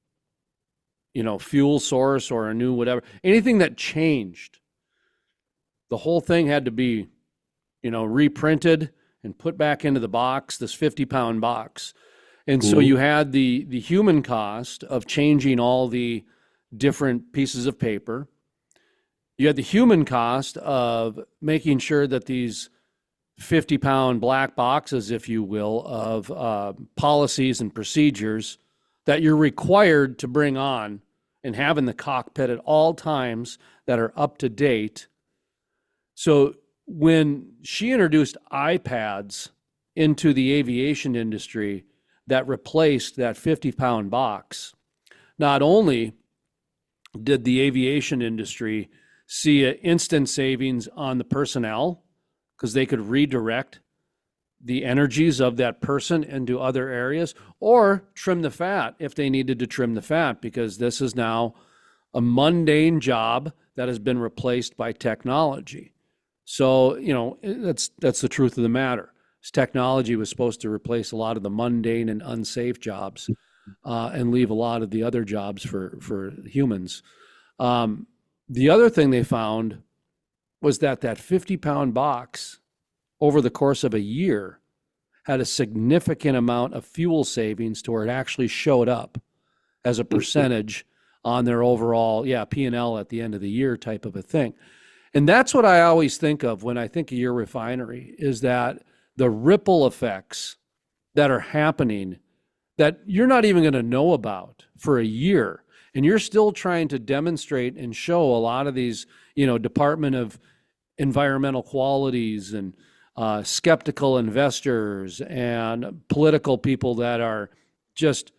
fuel source or a new whatever, anything that changed, the whole thing had to be, reprinted and put back into the box, this 50-pound box. And so Mhm. you had the human cost of changing all the different pieces of paper. You had the human cost of making sure that these 50-pound black boxes, if you will, of policies and procedures that you're required to bring on and have in the cockpit at all times that are up to date. So when she introduced iPads into the aviation industry that replaced that 50-pound box, not only did the aviation industry see an instant savings on the personnel because they could redirect the energies of that person into other areas or trim the fat if they needed to trim the fat because this is now a mundane job that has been replaced by technology. So, that's the truth of the matter. Technology was supposed to replace a lot of the mundane and unsafe jobs and leave a lot of the other jobs for humans. Um, the other thing they found was that 50-pound box over the course of a year had a significant amount of fuel savings to where it actually showed up as a percentage on their overall, P&L at the end of the year type of a thing. And that's what I always think of when I think of your refinery is that the ripple effects that are happening that you're not even going to know about for a year. And you're still trying to demonstrate and show a lot of these, Department of environmental qualities and skeptical investors and political people that are just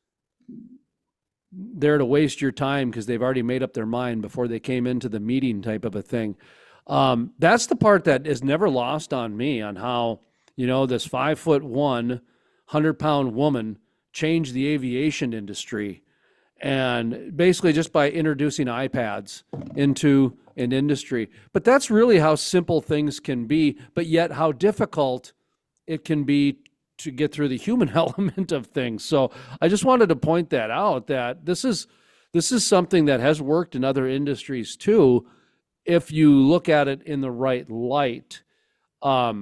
there to waste your time because they've already made up their mind before they came into the meeting type of a thing. That's the part that is never lost on me on how, this 5'1", 100-pound woman changed the aviation industry. And basically just by introducing iPads into an industry. But that's really how simple things can be, but yet how difficult it can be to get through the human element of things. So I just wanted to point that out, that this is something that has worked in other industries too, if you look at it in the right light. Are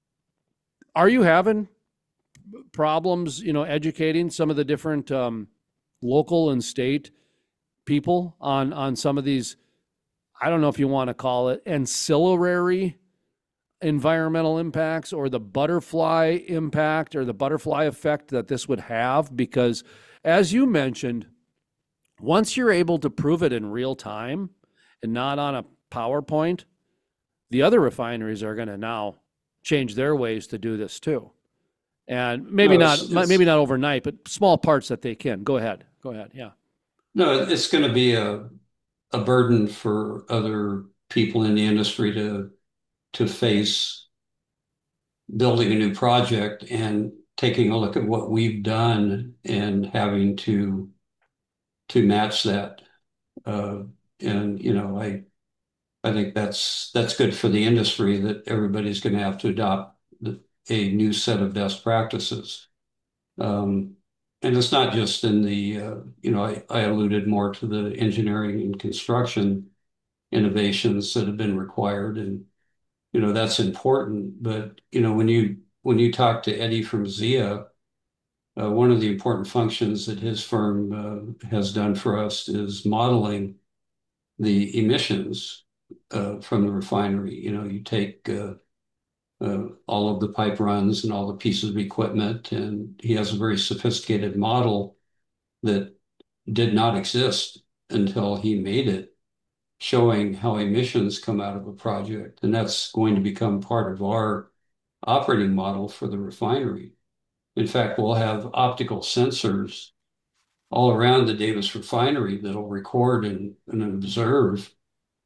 you having problems, educating some of the different local and state people on some of these, I don't know if you want to call it ancillary environmental impacts, or the butterfly impact or the butterfly effect that this would have? Because as you mentioned, once you're able to prove it in real time and not on a PowerPoint, the other refineries are going to now change their ways to do this too. And maybe maybe not overnight, but small parts that they can. Go ahead. Yeah. No, it's going to be a burden for other people in the industry to face building a new project and taking a look at what we've done and having to match that. And I think that's good for the industry, that everybody's going to have to adopt a new set of best practices. And it's not just in the, I alluded more to the engineering and construction innovations that have been required, and that's important. But when you talk to Eddie from ZIA, one of the important functions that his firm has done for us is modeling the emissions from the refinery. You take all of the pipe runs and all the pieces of equipment, and he has a very sophisticated model that did not exist until he made it, showing how emissions come out of a project. And that's going to become part of our operating model for the refinery. In fact, we'll have optical sensors all around the Davis refinery that'll record and observe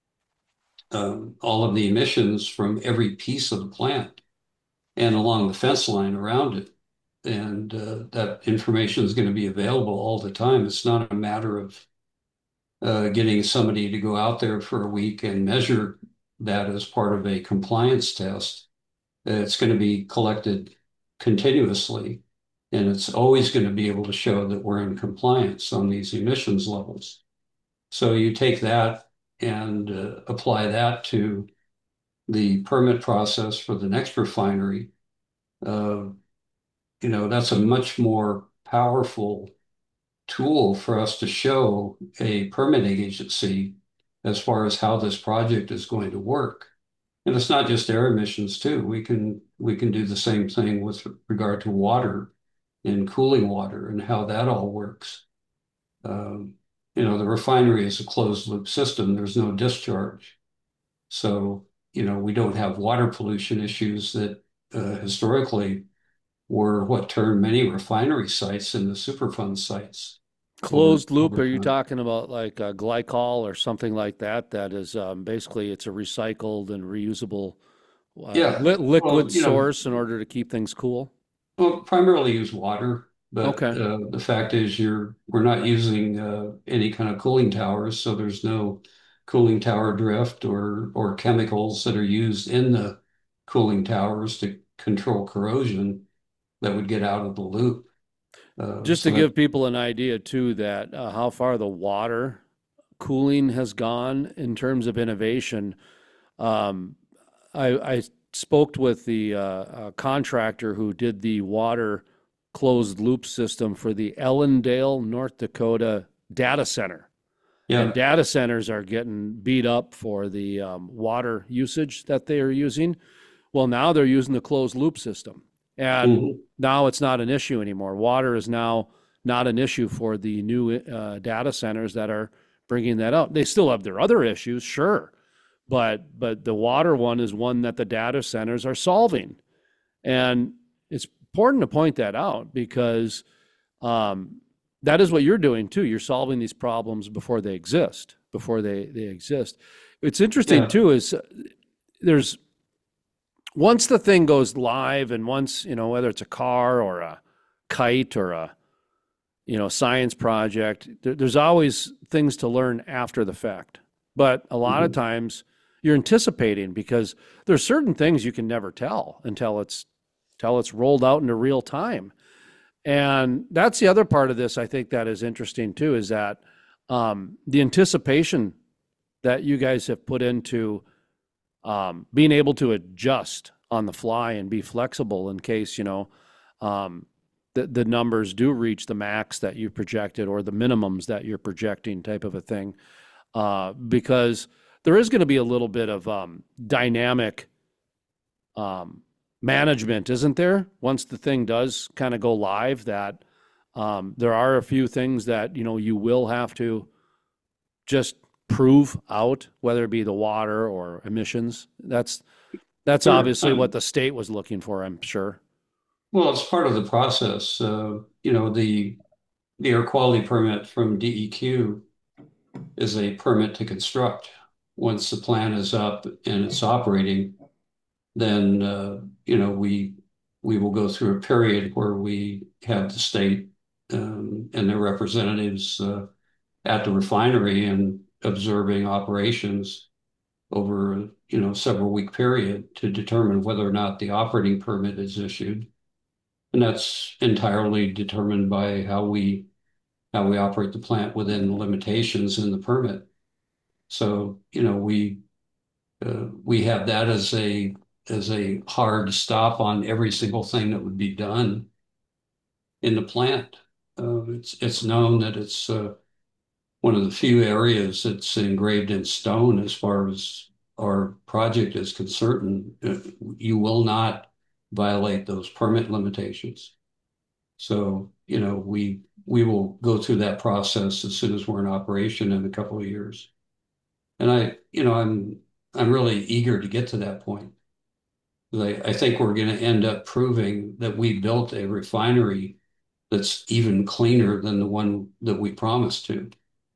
all of the emissions from every piece of the plant and along the fence line around it. And that information is going to be available all the time. It's not a matter of getting somebody to go out there for a week and measure that as part of a compliance test. It's going to be collected continuously, and it's always going to be able to show that we're in compliance on these emissions levels. So you take that and apply that to the permit process for the next refinery. That's a much more powerful tool for us to show a permitting agency as far as how this project is going to work. And it's not just air emissions too. We can do the same thing with regard to water and cooling water and how that all works. The refinery is a closed loop system. There's no discharge. So, we don't have water pollution issues that historically were what turned many refinery sites into Superfund sites. Closed loop, are you talking about like glycol or something like that? That is basically, it's a recycled and reusable liquid source in order to keep things cool? Well, primarily use water, but Okay. the fact is we're not using any kind of cooling towers, so there's no cooling tower drift or chemicals that are used in the cooling towers to control corrosion that would get out of the loop. Just to give people an idea too, that how far the water cooling has gone in terms of innovation. I spoke with the contractor who did the water closed loop system for the Ellendale, North Dakota data center. Yeah. And data centers are getting beat up for the water usage that they are using. Well, now they're using the closed loop system. And now it's not an issue anymore. Water is now not an issue for the new data centers that are bringing that out. They still have their other issues, sure, but the water one is one that the data centers are solving. And it's important to point that out because that is what you're doing too. You're solving these problems before they exist, before they exist. It's interesting Yeah. too, is there's once the thing goes live and once, whether it's a car or a kite or a, science project, there's always things to learn after the fact. But a lot of Mhm. times you're anticipating because there's certain things you can never tell until it's rolled out into real time. And that's the other part of this I think that is interesting too, is that the anticipation that you guys have put into being able to adjust on the fly and be flexible in case, the numbers do reach the max that you projected or the minimums that you're projecting type of a thing. Because there is going to be a little bit of dynamic management, isn't there? Once the thing does kind of go live, that there are a few things that you will have to just prove out, whether it be the water or emissions. That's Sure. obviously what the state was looking for, I'm sure. Well, it's part of the process. The air quality permit from DEQ is a permit to construct. Once the plant is up and it's operating, then we will go through a period where we have the state and their representatives at the refinery and observing operations over several week period to determine whether or not the operating permit is issued. And that's entirely determined by how we operate the plant within the limitations in the permit. So, we have that as a hard stop on every single thing that would be done in the plant. It's known that it's one of the few areas that's engraved in stone as far as our project is concerned. You will not violate those permit limitations. So, we will go through that process as soon as we're in operation in a couple of years. And I'm really eager to get to that point. I think we're going to end up proving that we built a refinery that's even cleaner than the one that we promised to.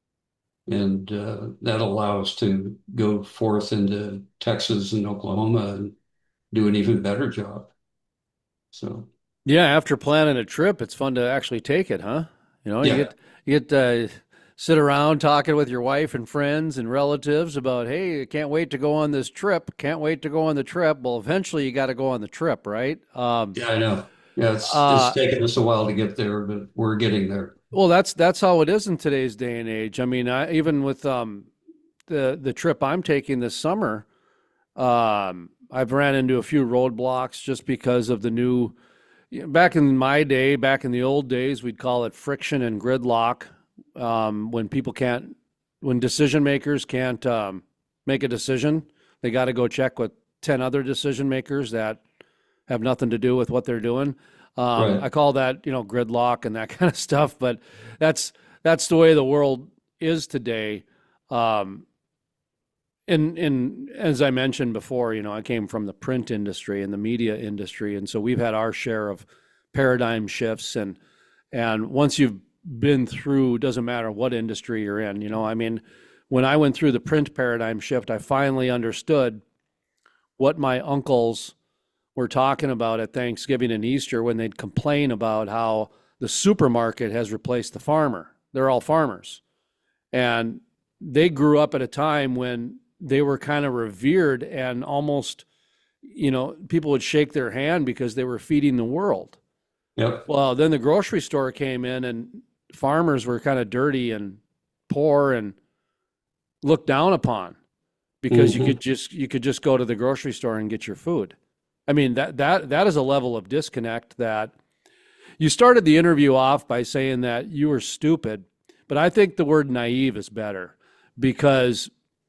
And that allows to go forth into Texas and Oklahoma and do an even better job. So, Yeah, after planning a trip, it's fun to actually take it, huh? You yeah, get sit around talking with your wife and friends and relatives about, hey, I can't wait to go on this trip. Can't wait to go on the trip. Well, eventually you got to go on the trip, right? yeah, I know. Yeah, it's Uh, taken us a while to get there, but we're getting there. well, that's how it is in today's day and age. I mean, even with the trip I'm taking this summer, I've ran into a few roadblocks just because of the new. Back in my day, back in the old days, we'd call it friction and gridlock. When people can't, when decision makers can't make a decision, they got to go check with 10 other decision makers that have nothing to do with what they're doing. Right. I call that, gridlock and that kind of stuff, but that's that's the way the world is today. Um, and as I mentioned before, I came from the print industry and the media industry, and so we've had our share of paradigm shifts. And once you've been through, doesn't matter what industry you're in, I mean, when I went through the print paradigm shift, I finally understood what my uncles were talking about at Thanksgiving and Easter when they'd complain about how the supermarket has replaced the farmer. They're all farmers. And they grew up at a time when they were kind of revered and almost, people would shake their hand because they were feeding the world. Yep. Well, then the grocery store came in and farmers were kind of dirty and poor and looked down upon because you Hmm. could just go to the grocery store and get your food. I mean, that is a level of disconnect that you started the interview off by saying that you were stupid, but I think the word naive is better because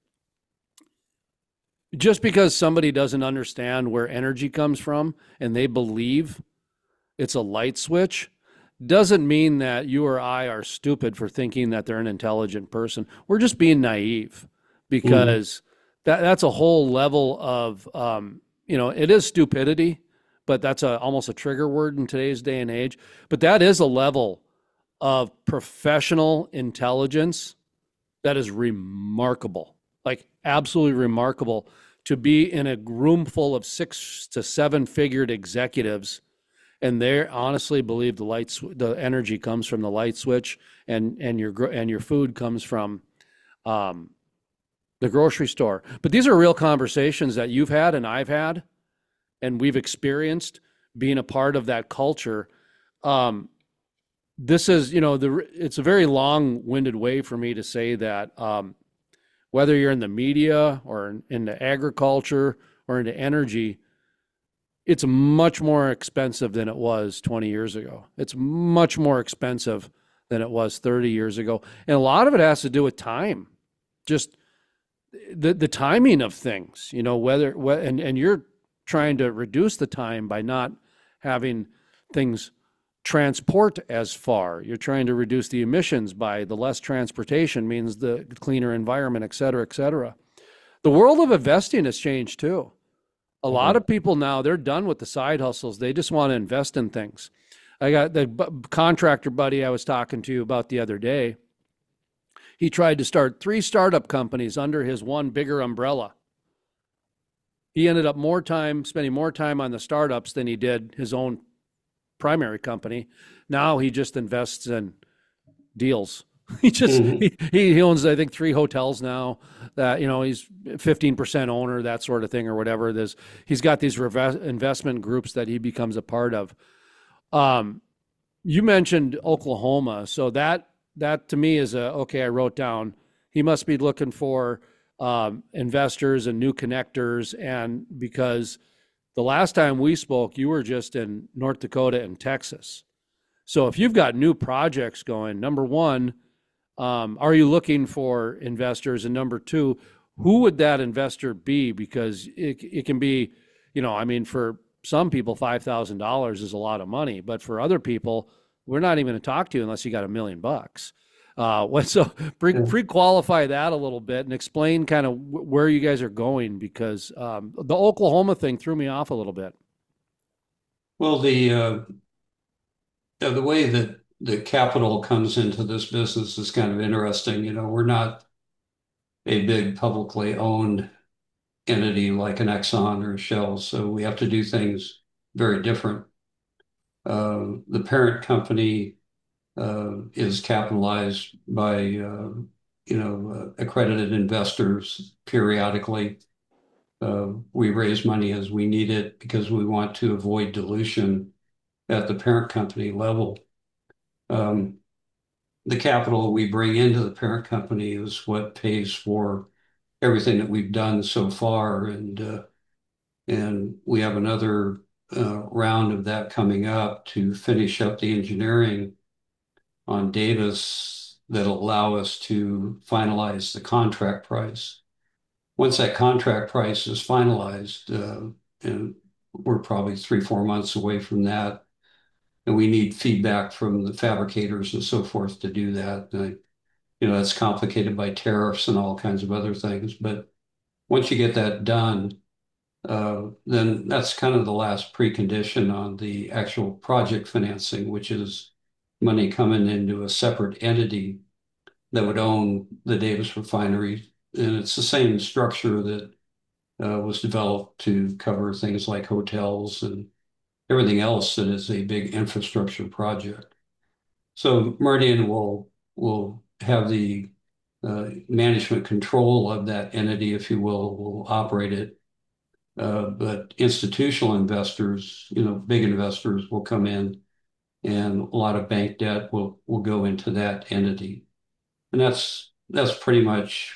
just because somebody doesn't understand where energy comes from and they believe it's a light switch doesn't mean that you or I are stupid for thinking that they're an intelligent person. We're just being naive Hmm. because that's a whole level of it is stupidity, but that's almost a trigger word in today's day and age. But that is a level of professional intelligence that is remarkable, like absolutely remarkable, to be in a room full of 6 to 7 figured executives, and they honestly believe the energy comes from the light switch, and your food comes from um, the grocery store. But these are real conversations that you've had and I've had, and we've experienced being a part of that culture. Um, this is, it's a very long-winded way for me to say that whether you're in the media or into agriculture or into energy, it's much more expensive than it was 20 years ago. It's much more expensive than it was 30 years ago. And a lot of it has to do with time, just the timing of things, and you're trying to reduce the time by not having things transport as far. You're trying to reduce the emissions by the less transportation means the cleaner environment, et cetera, et cetera. The world of investing has changed too. A lot Mhm. of people now, they're done with the side hustles. They just want to invest in things. I got the contractor buddy I was talking to you about the other day. He tried to start 3 startup companies under his one bigger umbrella. He ended up spending more time on the startups than he did his own primary company. Now he just invests in deals. Mhm. He owns, I think, 3 hotels now. That he's 15% owner, that sort of thing, or whatever. He's got these investment groups that he becomes a part of. Um, you mentioned Oklahoma, so that to me is okay. I wrote down he must be looking for investors and new connectors, and because the last time we spoke, you were just in North Dakota and Texas. So if you've got new projects going, number one, are you looking for investors? And number two, who would that investor be? Because it can be, I mean, for some people, $5,000 is a lot of money, but for other people, we're not even going to talk to you unless you got $1 million. So Yeah. pre-qualify that a little bit and explain kind of where you guys are going, because the Oklahoma thing threw me off a little bit. Well, the way that the capital comes into this business is kind of interesting. We're not a big publicly owned entity like an Exxon or a Shell, so we have to do things very different. The parent company is capitalized by accredited investors periodically. We raise money as we need it because we want to avoid dilution at the parent company level. Um, the capital we bring into the parent company is what pays for everything that we've done so far, and we have another round of that coming up to finish up the engineering on Davis that'll allow us to finalize the contract price. Once that contract price is finalized, and we're probably 3, 4 months away from that, and we need feedback from the fabricators and so forth to do that. That's complicated by tariffs and all kinds of other things. But once you get that done, then that's kind of the last precondition on the actual project financing, which is money coming into a separate entity that would own the Davis refinery. And it's the same structure that was developed to cover things like hotels and everything else that is a big infrastructure project. So Meridian will have the management control of that entity, if you will operate it. But institutional investors, big investors will come in, and a lot of bank debt will go into that entity. And that's pretty much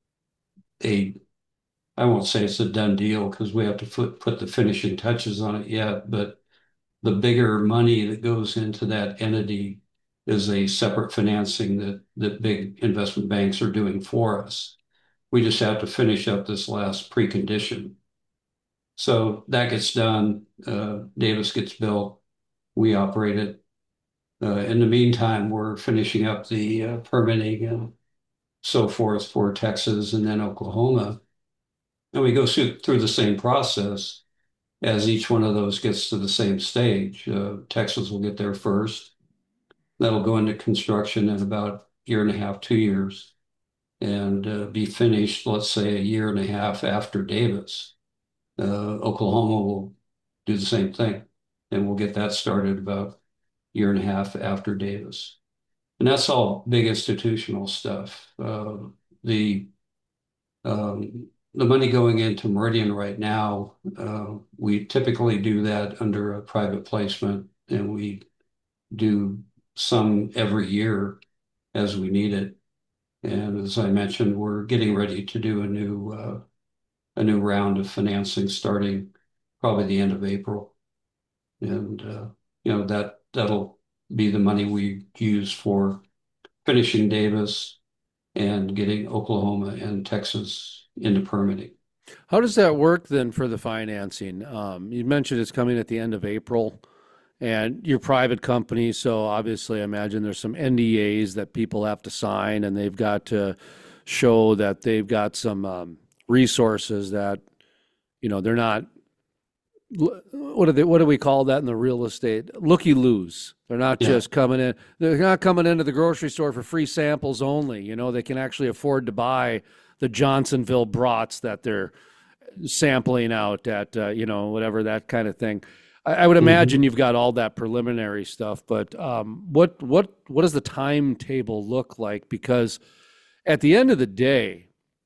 a, I won't say it's a done deal because we have to put the finishing touches on it yet, but the bigger money that goes into that entity is a separate financing that big investment banks are doing for us. We just have to finish up this last precondition. So that gets done. Davis gets built. We operate it. In the meantime, we're finishing up the permitting and so forth for Texas and then Oklahoma. And we go through the same process as each one of those gets to the same stage. Texas will get there first. That'll go into construction in about a year and a half, 2 years, and be finished, let's say, a year and a half after Davis. Oklahoma will do the same thing, and we'll get that started about a year and a half after Davis. And that's all big institutional stuff. The the money going into Meridian right now, we typically do that under a private placement, and we do some every year as we need it. And as I mentioned, we're getting ready to do a new round of financing starting probably the end of April. And that'll be the money we use for finishing Davis and getting Oklahoma and Texas into permitting. How does that work then for the financing? You mentioned it's coming at the end of April, and you're private company, so obviously I imagine there's some NDAs that people have to sign, and they've got to show that they've got some resources that they're not. What do we call that in the real estate? Looky loos. They're not Yeah. just coming in. They're not coming into the grocery store for free samples only. They can actually afford to buy the Johnsonville brats that they're sampling out at, whatever, that kind of thing. I would imagine Mhm. you've got all that preliminary stuff, but what does the timetable look like? Because at the end of the day,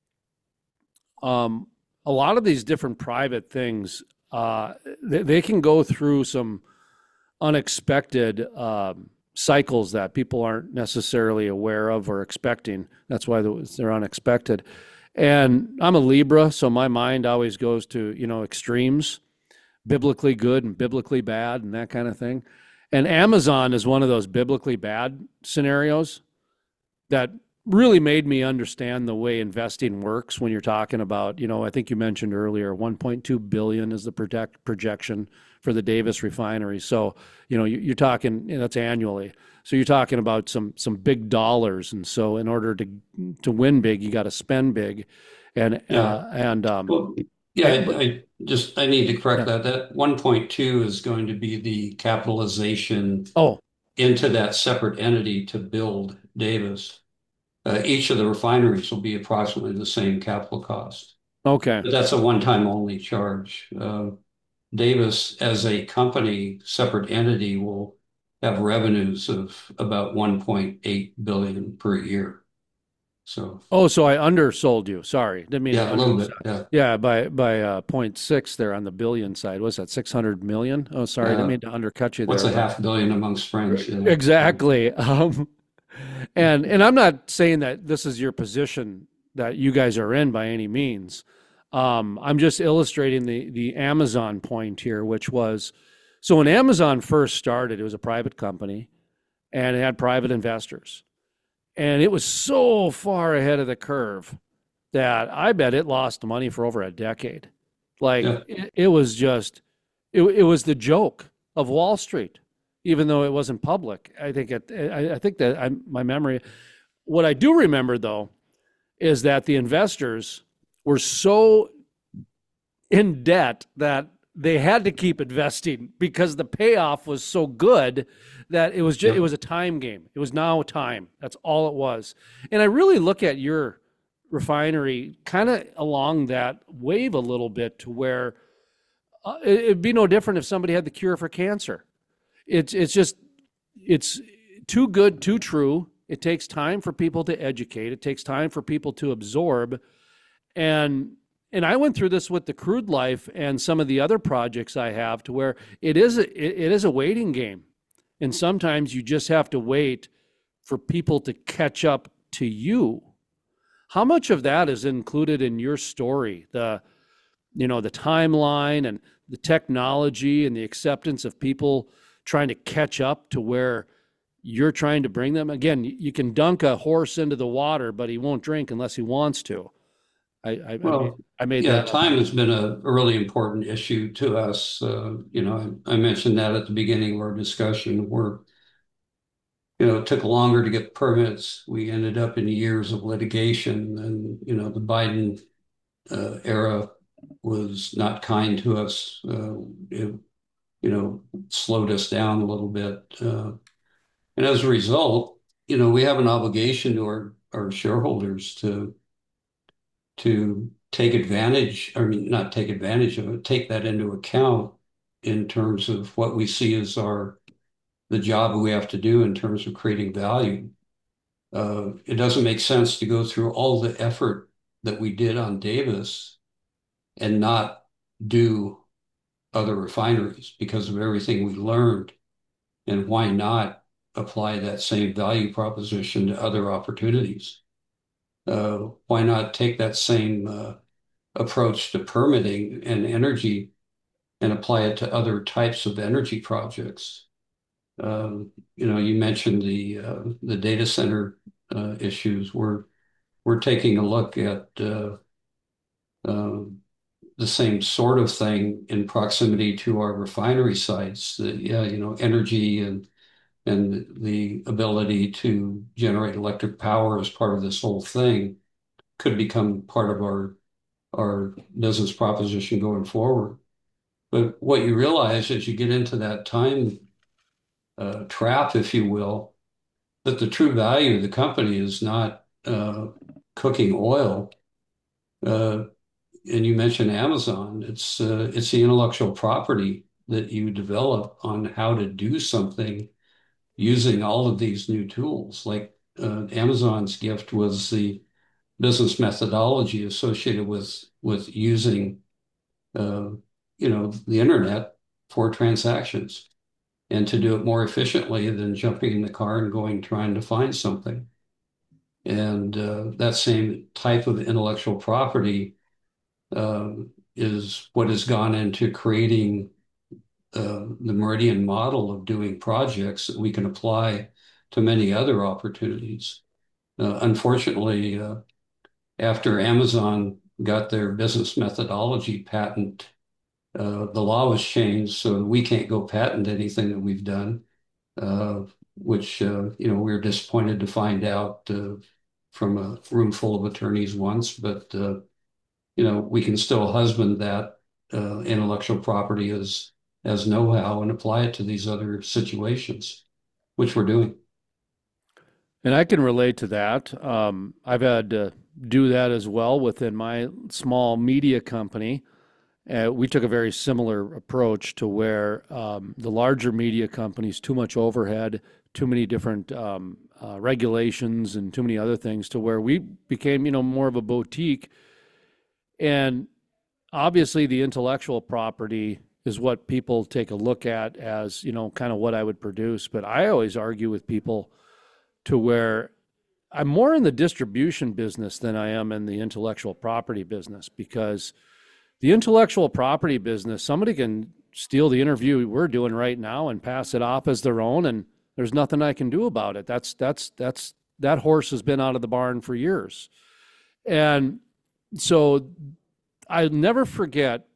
um, a lot of these different private things, they can go through some unexpected cycles that people aren't necessarily aware of or expecting. That's why they're unexpected. And I'm a Libra, so my mind always goes to, extremes, biblically good and biblically bad and that kind of thing. And Amazon is one of those biblically bad scenarios that really made me understand the way investing works when you're talking about, I think you mentioned earlier, 1.2 billion is the projection for the Davis refinery. So, you're talking, that's annually. So you're talking about some big dollars. And so in order to win big, you got to spend big. And, Yeah. Well, yeah, but I need to correct yeah. that. That 1.2 is going to be the capitalization Oh, into that separate entity to build Davis. Each of the refineries will be approximately the same capital cost, okay. but that's a one-time only charge. Davis, as a company, separate entity, will have revenues of about 1.8 billion per year. So, Oh, so I undersold you. Sorry. Didn't mean to yeah, a under. little bit. Yeah. Yeah, by point six there on the billion side. What's that, 600 million? Oh, sorry, didn't Uh, mean to undercut you what's there, a but half billion amongst friends? Yeah. exactly. And I'm not saying that this is your position that you guys are in by any means. I'm just illustrating the Amazon point here, which was so when Amazon first started, it was a private company and it had private investors. And it was so far ahead of the curve that I bet it lost money for over a decade. Like Yeah. it was just, it was the joke of Wall Street, even though it wasn't public. I think that my memory, what I do remember though, is that the investors were so in debt that they had to keep investing because the payoff was so good that it Yep. was a time game. It was now time. That's all it was. And I really look at your refinery kind of along that wave a little bit to where it'd be no different if somebody had the cure for cancer. It's just it's too good, too true. It takes time for people to educate. It takes time for people to absorb. And I went through this with the crude life and some of the other projects I have to where it is a waiting game. And sometimes you just have to wait for people to catch up to you. How much of that is included in your story? The timeline and the technology and the acceptance of people trying to catch up to where you're trying to bring them. Again, you can dunk a horse into the water, but he won't drink unless he wants to. Well, I made yeah, that up. time has been a really important issue to us. I mentioned that at the beginning of our discussion. It took longer to get permits. We ended up in years of litigation, and the Biden era was not kind to us. It, slowed us down a little bit. And as a result, we have an obligation to our shareholders to take advantage, I mean, not take advantage of it, take that into account in terms of what we see as the job we have to do in terms of creating value. It doesn't make sense to go through all the effort that we did on Davis and not do other refineries because of everything we learned. And why not apply that same value proposition to other opportunities? Why not take that same approach to permitting and energy and apply it to other types of energy projects? You mentioned the data center issues. We're taking a look at um, the same sort of thing in proximity to our refinery sites. Yeah, energy and the ability to generate electric power as part of this whole thing could become part of our business proposition going forward. But what you realize as you get into that time trap, if you will, that the true value of the company is not cooking oil. Uh, and you mentioned Amazon. It's the intellectual property that you develop on how to do something using all of these new tools. Like Amazon's gift was the business methodology associated with using uh, the internet for transactions and to do it more efficiently than jumping in the car and going trying to find something. And that same type of intellectual property is what has gone into creating the Meridian model of doing projects that we can apply to many other opportunities. Unfortunately, after Amazon got their business methodology patent, the law was changed, so we can't go patent anything that we've done, which we were disappointed to find out from a room full of attorneys once. But we can still husband that intellectual property as know-how and apply it to these other situations, which we're doing. And I can relate to that. I've had to do that as well within my small media company. We took a very similar approach to where the larger media companies, too much overhead, too many different regulations, and too many other things, to where we became, more of a boutique. And obviously, the intellectual property is what people take a look at as, kind of what I would produce. But I always argue with people to where I'm more in the distribution business than I am in the intellectual property business, because the intellectual property business, somebody can steal the interview we're doing right now and pass it off as their own, and there's nothing I can do about it. That horse has been out of the barn for years. And so I'll never forget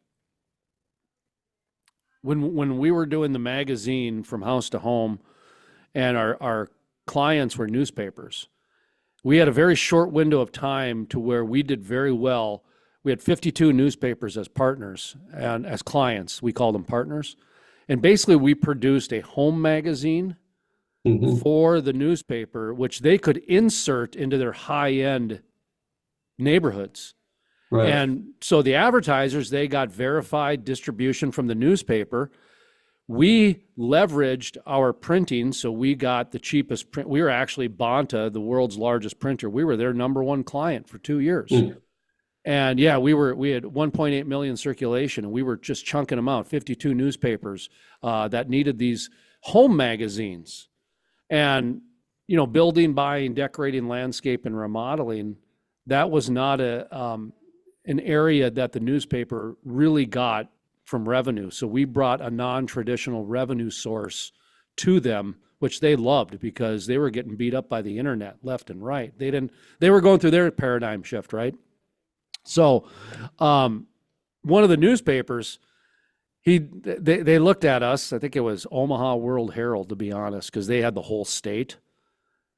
when we were doing the magazine From House to Home, and our clients were newspapers. We had a very short window of time to where we did very well. We had 52 newspapers as partners, and as clients, we called them partners. And basically, we produced a home magazine Mhm. for the newspaper, which they could insert into their high-end neighborhoods. Right. And so the advertisers, they got verified distribution from the newspaper. We leveraged our printing, so we got the cheapest print. We were actually Bonta, the world's largest printer. We were their number one client for 2 years. Mm. And yeah, we had 1.8 million circulation, and we were just chunking them out, 52 newspapers that needed these home magazines. And, building, buying, decorating, landscape, and remodeling, that was not an area that the newspaper really got from revenue. So we brought a non-traditional revenue source to them, which they loved because they were getting beat up by the internet left and right. They were going through their paradigm shift, right? So one of the newspapers, they looked at us. I think it was Omaha World Herald, to be honest, because they had the whole state.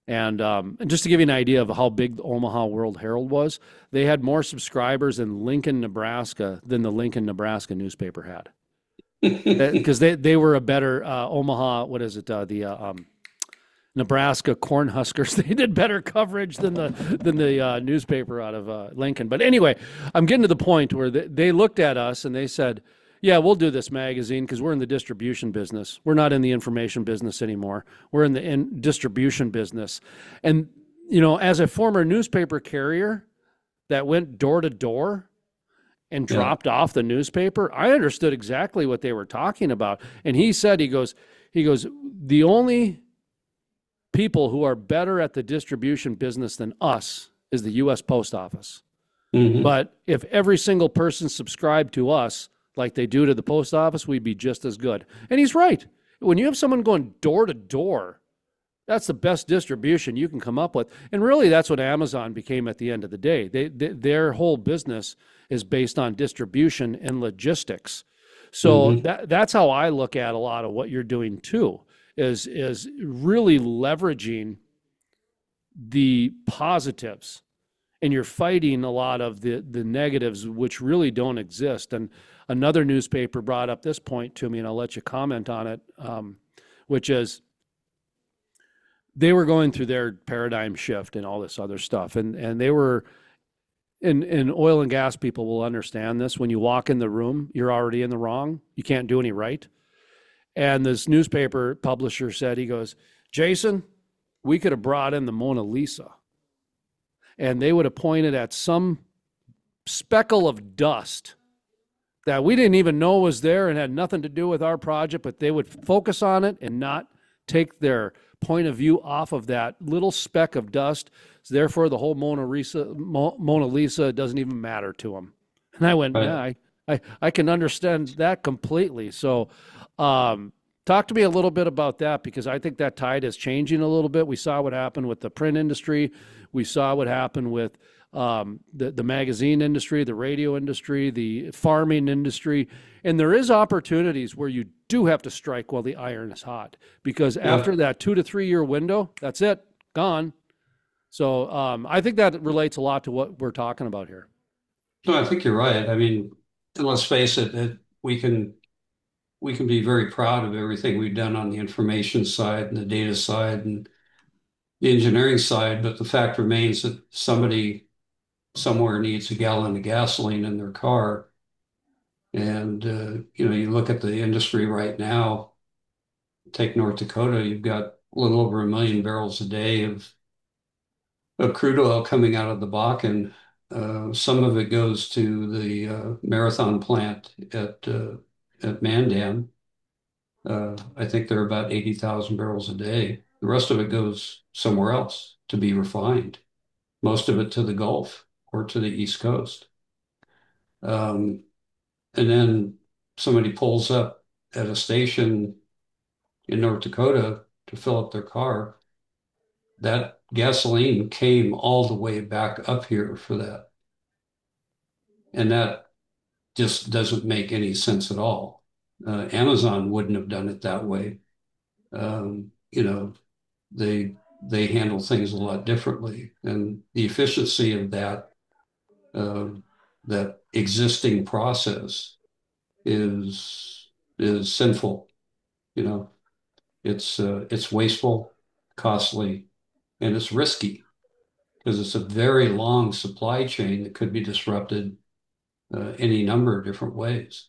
And just to give you an idea of how big the Omaha World Herald was, they had more subscribers in Lincoln, Nebraska than the Lincoln, Nebraska newspaper had. Because they were a better Omaha, what is it? The Nebraska Cornhuskers. They did better coverage than the newspaper out of Lincoln. But anyway, I'm getting to the point where they looked at us and they said, "Yeah, we'll do this magazine because we're in the distribution business. We're not in the information business anymore. We're in the distribution business." And as a former newspaper carrier that went door to door and Yeah. dropped off the newspaper, I understood exactly what they were talking about. And he said, he goes, the only people who are better at the distribution business than us is the U.S. Post Office. Hmm. But if every single person subscribed to us like they do to the post office, we'd be just as good. And he's right. When you have someone going door to door, that's the best distribution you can come up with. And really, that's what Amazon became at the end of the day. Their whole business is based on distribution and logistics. So Hmm. that's how I look at a lot of what you're doing too, is really leveraging the positives, and you're fighting a lot of the negatives, which really don't exist. And another newspaper brought up this point to me, and I'll let you comment on it, which is they were going through their paradigm shift and all this other stuff, and they were and oil and gas people will understand this. When you walk in the room, you're already in the wrong. You can't do any right. And this newspaper publisher said, he goes, "Jason, we could have brought in the Mona Lisa, and they would have pointed at some speckle of dust that we didn't even know was there and had nothing to do with our project, but they would focus on it and not take their point of view off of that little speck of dust. So therefore, the whole Mona Lisa doesn't even matter to them." And I went, Right. "Yeah, I can understand that completely." So, talk to me a little bit about that, because I think that tide is changing a little bit. We saw what happened with the print industry. We saw what happened with the magazine industry, the radio industry, the farming industry. And there is opportunities where you do have to strike while the iron is hot, because Yeah. after that 2 to 3 year window, that's it, gone. So I think that relates a lot to what we're talking about here. No, I think you're right. I mean, and let's face it, we can be very proud of everything we've done on the information side and the data side and the engineering side, but the fact remains that somebody somewhere needs a gallon of gasoline in their car. And you look at the industry right now, take North Dakota, you've got a little over 1 million barrels a day of crude oil coming out of the Bakken. Some of it goes to the Marathon plant at Mandan. I think they're about 80,000 barrels a day. The rest of it goes somewhere else to be refined, most of it to the Gulf or to the East Coast. Um, and then somebody pulls up at a station in North Dakota to fill up their car. That gasoline came all the way back up here for that. And that just doesn't make any sense at all. Amazon wouldn't have done it that way. You know, they handle things a lot differently, and the efficiency of uh, that existing process is is sinful. You know, it's wasteful, costly, and it's risky because it's a very long supply chain that could be disrupted any number of different ways.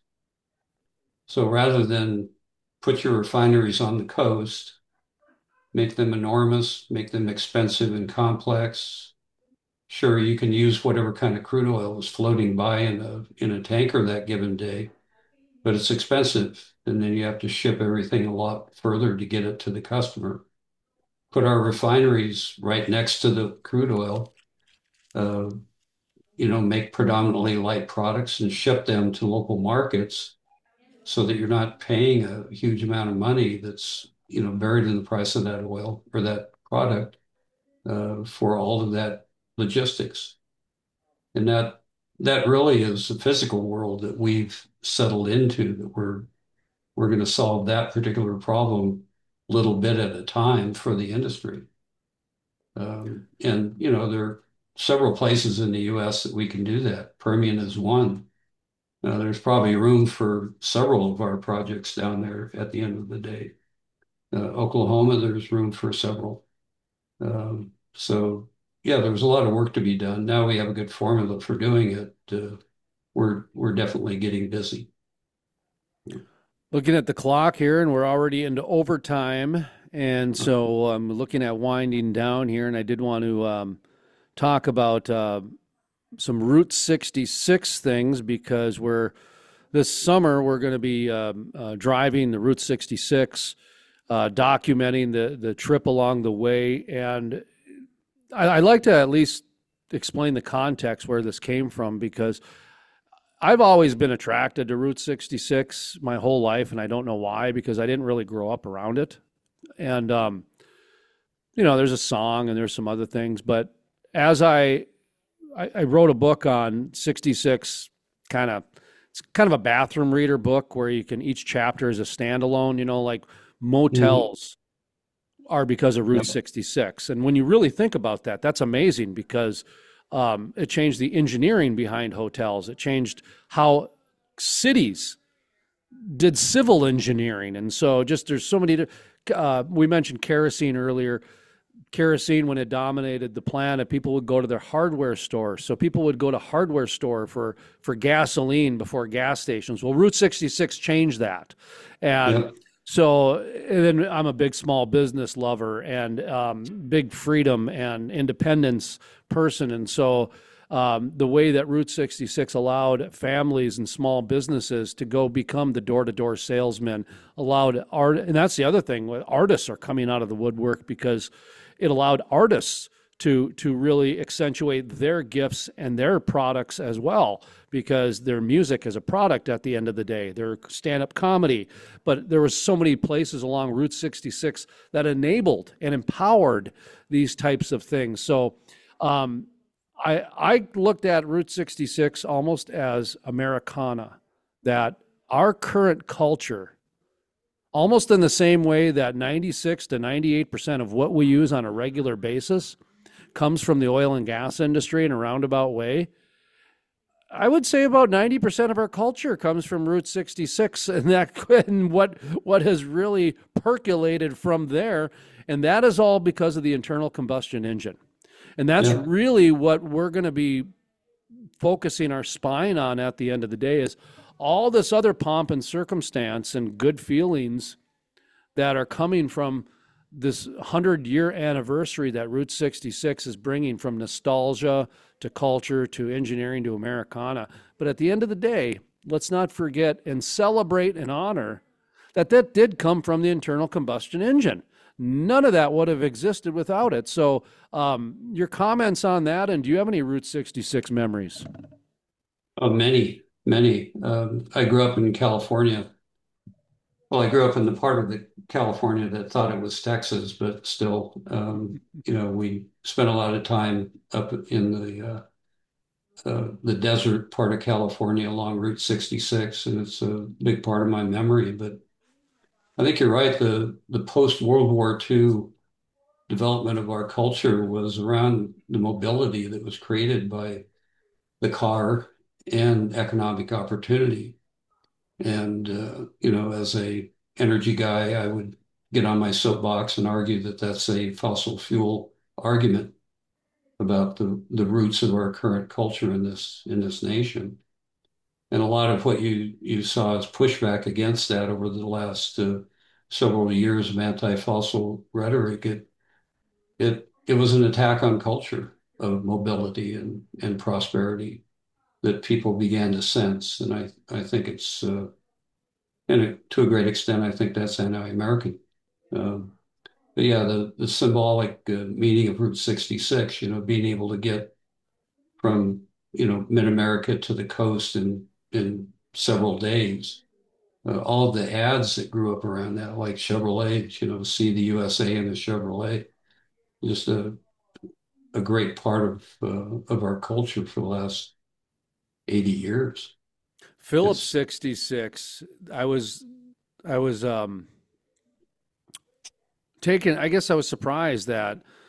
So rather than put your refineries on the coast, make them enormous, make them expensive and complex. Sure, you can use whatever kind of crude oil is floating by in a tanker that given day, but it's expensive. And then you have to ship everything a lot further to get it to the customer. Put our refineries right next to the crude oil, uh, make predominantly light products and ship them to local markets so that you're not paying a huge amount of money that's, buried in the price of that oil or that product for all of that logistics. And that really is the physical world that we've settled into, that we're going to solve that particular problem little bit at a time for the industry. And, there are several places in the US that we can do that. Permian is one. There's probably room for several of our projects down there at the end of the day. Oklahoma, there's room for several. So, yeah, there was a lot of work to be done. Now we have a good formula for doing it. We're definitely getting busy. Looking at the clock here, and we're already into overtime. And so I'm looking at winding down here, and I did want to talk about some Route 66 things because this summer we're going to be driving the Route 66, documenting the trip along the way. And I like to at least explain the context where this came from because I've always been attracted to Route 66 my whole life, and I don't know why because I didn't really grow up around it. And there's a song and there's some other things, but as I wrote a book on 66, it's kind of a bathroom reader book where each chapter is a standalone, like Mhm. motels are because of Route Yep. 66. And when you really think about that, that's amazing because it changed the engineering behind hotels. It changed how cities did civil engineering. And so just there's so many, we mentioned kerosene earlier. Kerosene, when it dominated the planet, people would go to their hardware store. So people would go to hardware store for gasoline before gas stations. Well, Route 66 changed that. And Yep. so, and then I'm a big small business lover and big freedom and independence person. And so the way that Route 66 allowed families and small businesses to go become the door-to-door salesmen allowed art. And that's the other thing, artists are coming out of the woodwork because it allowed artists to really accentuate their gifts and their products as well because their music is a product at the end of the day, their stand-up comedy. But there was so many places along Route 66 that enabled and empowered these types of things. So I looked at Route 66 almost as Americana, that our current culture, almost in the same way that 96 to 98% of what we use on a regular basis comes from the oil and gas industry in a roundabout way. I would say about 90% of our culture comes from Route 66 and what has really percolated from there. And that is all because of the internal combustion engine. And that's Yep. really what we're going to be focusing our spine on at the end of the day is all this other pomp and circumstance and good feelings that are coming from this 100-year anniversary that Route 66 is bringing, from nostalgia to culture to engineering to Americana. But at the end of the day, let's not forget and celebrate and honor that did come from the internal combustion engine. None of that would have existed without it. So, your comments on that, and do you have any Route 66 memories? Many, many. I grew up in California. Well, I grew up in the part of the California that thought it was Texas, but still, we spent a lot of time up in the desert part of California along Route 66, and it's a big part of my memory. But I think you're right. The post World War II development of our culture was around the mobility that was created by the car and economic opportunity. And as a energy guy, I would get on my soapbox and argue that that's a fossil fuel argument about the roots of our current culture in this nation. And a lot of what you saw as pushback against that over the last several years of anti-fossil rhetoric, it was an attack on culture of mobility and prosperity that people began to sense. And I think it's and to a great extent, I think that's anti-American. Um, but yeah, the symbolic meaning of Route 66, being able to get from, mid-America to the coast in several days. All of the ads that grew up around that, like Chevrolet, see the USA in the Chevrolet, just a great part of our culture for the last 80 years. Phillips It's 66. I was taken. I guess I was surprised that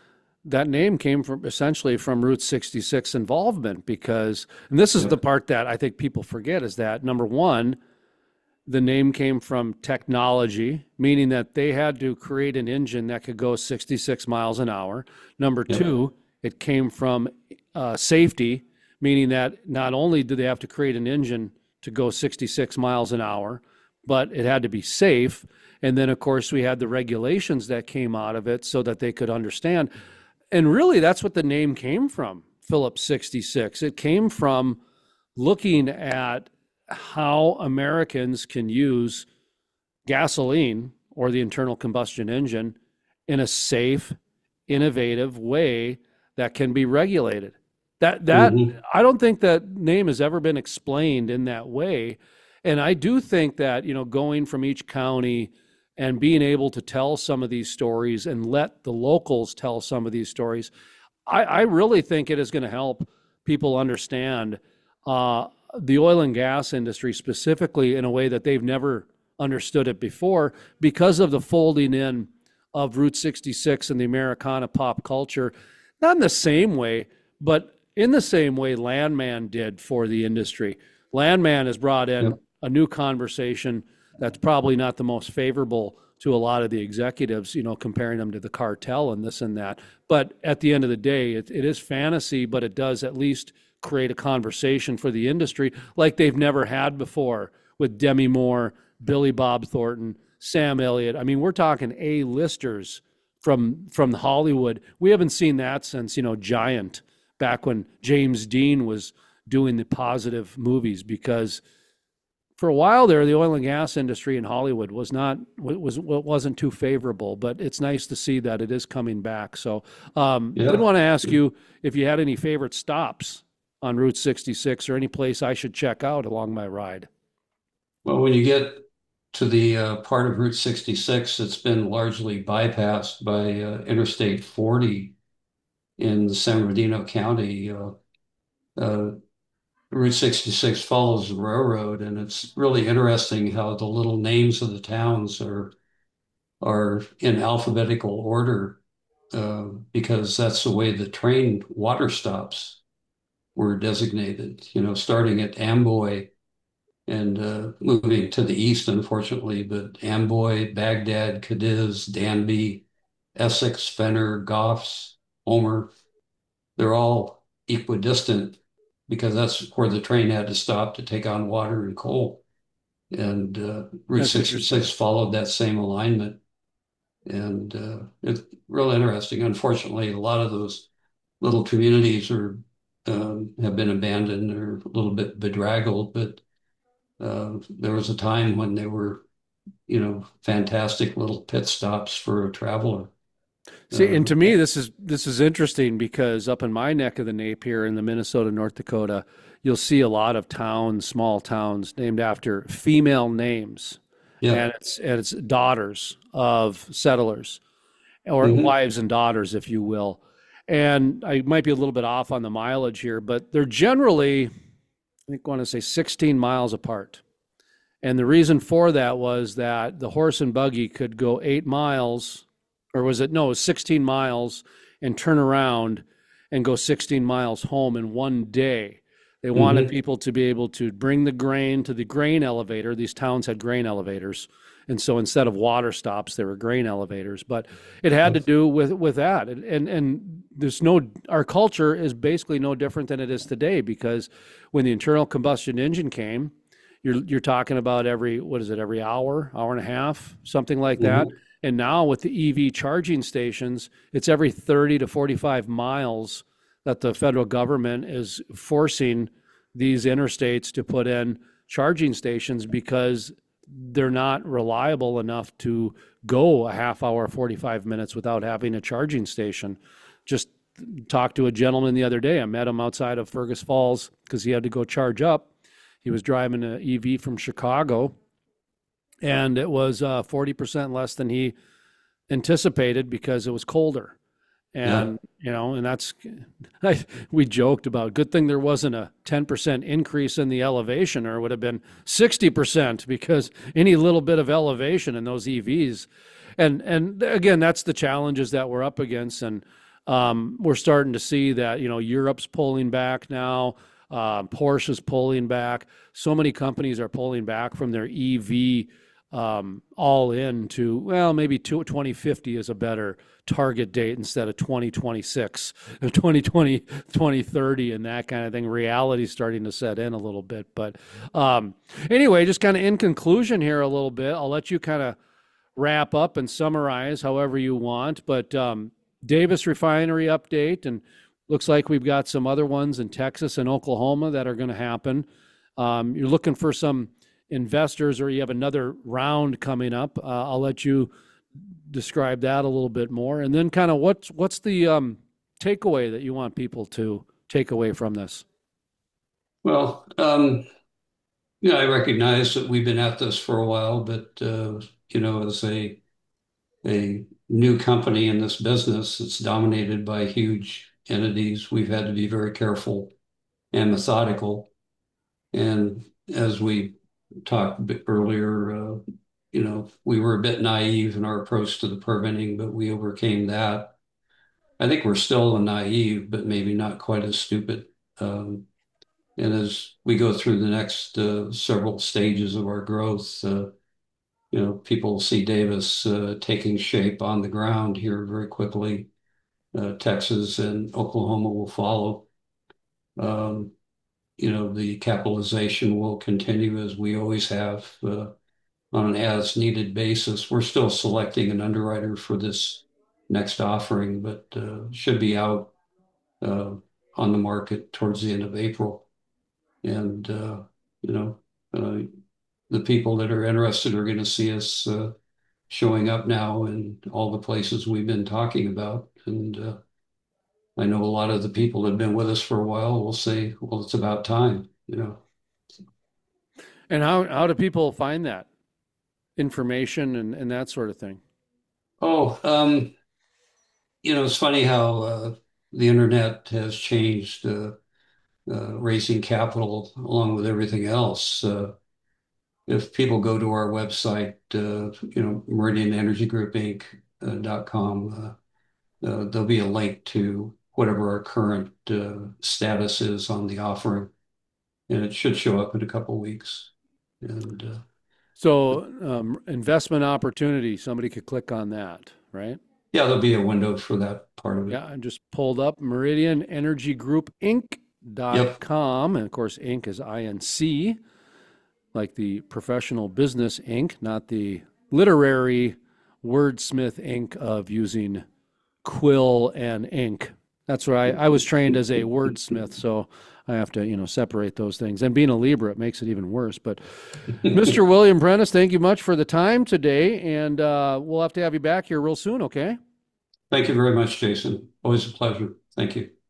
that name came from essentially from Route 66 involvement because, and this is Yeah. the part that I think people forget is that number one, the name came from technology, meaning that they had to create an engine that could go 66 miles an hour. Number Yeah. two, it came from safety, meaning that not only did they have to create an engine to go 66 miles an hour, but it had to be safe. And then, of course, we had the regulations that came out of it so that they could understand. And really, that's what the name came from, Phillips 66. It came from looking at how Americans can use gasoline or the internal combustion engine in a safe, innovative way that can be regulated. That Hmm. I don't think that name has ever been explained in that way. And I do think that, going from each county and being able to tell some of these stories and let the locals tell some of these stories, I really think it is going to help people understand uh, the oil and gas industry specifically in a way that they've never understood it before because of the folding in of Route 66 and the Americana pop culture. Not in the same way, but in the same way Landman did for the industry. Landman has brought in Yep. a new conversation that's probably not the most favorable to a lot of the executives, comparing them to the cartel and this and that. But at the end of the day, it is fantasy, but it does at least create a conversation for the industry like they've never had before with Demi Moore, Billy Bob Thornton, Sam Elliott. I mean, we're talking A-listers from Hollywood. We haven't seen that since, Giant, back when James Dean was doing the positive movies, because for a while there, the oil and gas industry in Hollywood wasn't too favorable, but it's nice to see that it is coming back. So, did Yeah. want to ask you if you had any favorite stops on Route 66 or any place I should check out along my ride. Well, when you get to the part of Route 66 that's been largely bypassed by Interstate 40 in San Bernardino County, uh, Route 66 follows the railroad, and it's really interesting how the little names of the towns are in alphabetical order because that's the way the train water stops were designated. Starting at Amboy and moving to the east, unfortunately, but Amboy, Baghdad, Cadiz, Danby, Essex, Fenner, Goffs, Homer, they're all equidistant because that's where the train had to stop to take on water and coal. And Route That's interesting. 66 followed that same alignment. And it's real interesting. Unfortunately, a lot of those little communities have been abandoned or a little bit bedraggled, but there was a time when they were, fantastic little pit stops for a traveler. See, Uh, and to me, this is interesting because up in my neck of the nape here in the Minnesota, North Dakota, you'll see a lot of towns, small towns named after female names, yeah. and it's daughters of settlers or Hmm. wives and daughters, if you will. And I might be a little bit off on the mileage here, but they're generally, I think, I want to say 16 miles apart. And the reason for that was that the horse and buggy could go 8 miles, or was it, no, it was 16 miles and turn around and go 16 miles home in one day. They wanted Hmm. people to be able to bring the grain to the grain elevator. These towns had grain elevators. And so instead of water stops, there were grain elevators. But it had to do with that. And there's no, our culture is basically no different than it is today because when the internal combustion engine came, you're talking about every, what is it, every hour and a half, something like that. Hmm. And now with the EV charging stations, it's every 30 to 45 miles that the federal government is forcing these interstates to put in charging stations because they're not reliable enough to go a half hour, 45 minutes without having a charging station. Just talked to a gentleman the other day. I met him outside of Fergus Falls because he had to go charge up. He was driving an EV from Chicago, and it was 40% less than he anticipated because it was colder. Yeah. And, and that's, we joked about, good thing there wasn't a 10% increase in the elevation, or it would have been 60% because any little bit of elevation in those EVs. And again, that's the challenges that we're up against. And We're starting to see that, Europe's pulling back now. Porsche's pulling back. So many companies are pulling back from their EV all in to, well, maybe 2050 is a better target date instead of 2026, 2020, 2030, and that kind of thing. Reality starting to set in a little bit. But anyway, just kind of in conclusion here a little bit, I'll let you kind of wrap up and summarize however you want. But Davis refinery update, and looks like we've got some other ones in Texas and Oklahoma that are going to happen. You're looking for some investors, or you have another round coming up. I'll let you describe that a little bit more, and then kind of what's the takeaway that you want people to take away from this? Well, I recognize that we've been at this for a while, but as a new company in this business, it's dominated by huge entities. We've had to be very careful and methodical. And as we talked a bit earlier, we were a bit naive in our approach to the permitting, but we overcame that. I think we're still naive, but maybe not quite as stupid. And as we go through the next several stages of our growth, people see Davis taking shape on the ground here very quickly. Texas and Oklahoma will follow. Um, the capitalization will continue as we always have on an as-needed basis. We're still selecting an underwriter for this next offering, but should be out uh, on the market towards the end of April. And, you know, uh, the people that are interested are going to see us showing up now in all the places we've been talking about. And I know a lot of the people that have been with us for a while will say, well, it's about time. And how do people find that information and that sort of thing? Oh, it's funny how the internet has changed raising capital along with everything else. If people go to our website, Meridian Energy Group Inc.com, there'll be a link to whatever our current status is on the offering, and it should show up in a couple of weeks. And So, investment opportunity, somebody could click on that, right? yeah, there'll be a window for that part of it. Yeah, I just pulled up Meridian Energy Group Inc. Yep. .com, and of course, Inc. is INC, like the professional business Inc., not the literary wordsmith Inc. of using quill and ink. That's right. I was trained as a wordsmith, so I have to, separate those things. And being a Libra, it makes it even worse. But Mr. William Prentice, thank you much for the time today, and we'll have to have you back here real soon, okay? Thank you very much, Jason. Always a pleasure. Thank you.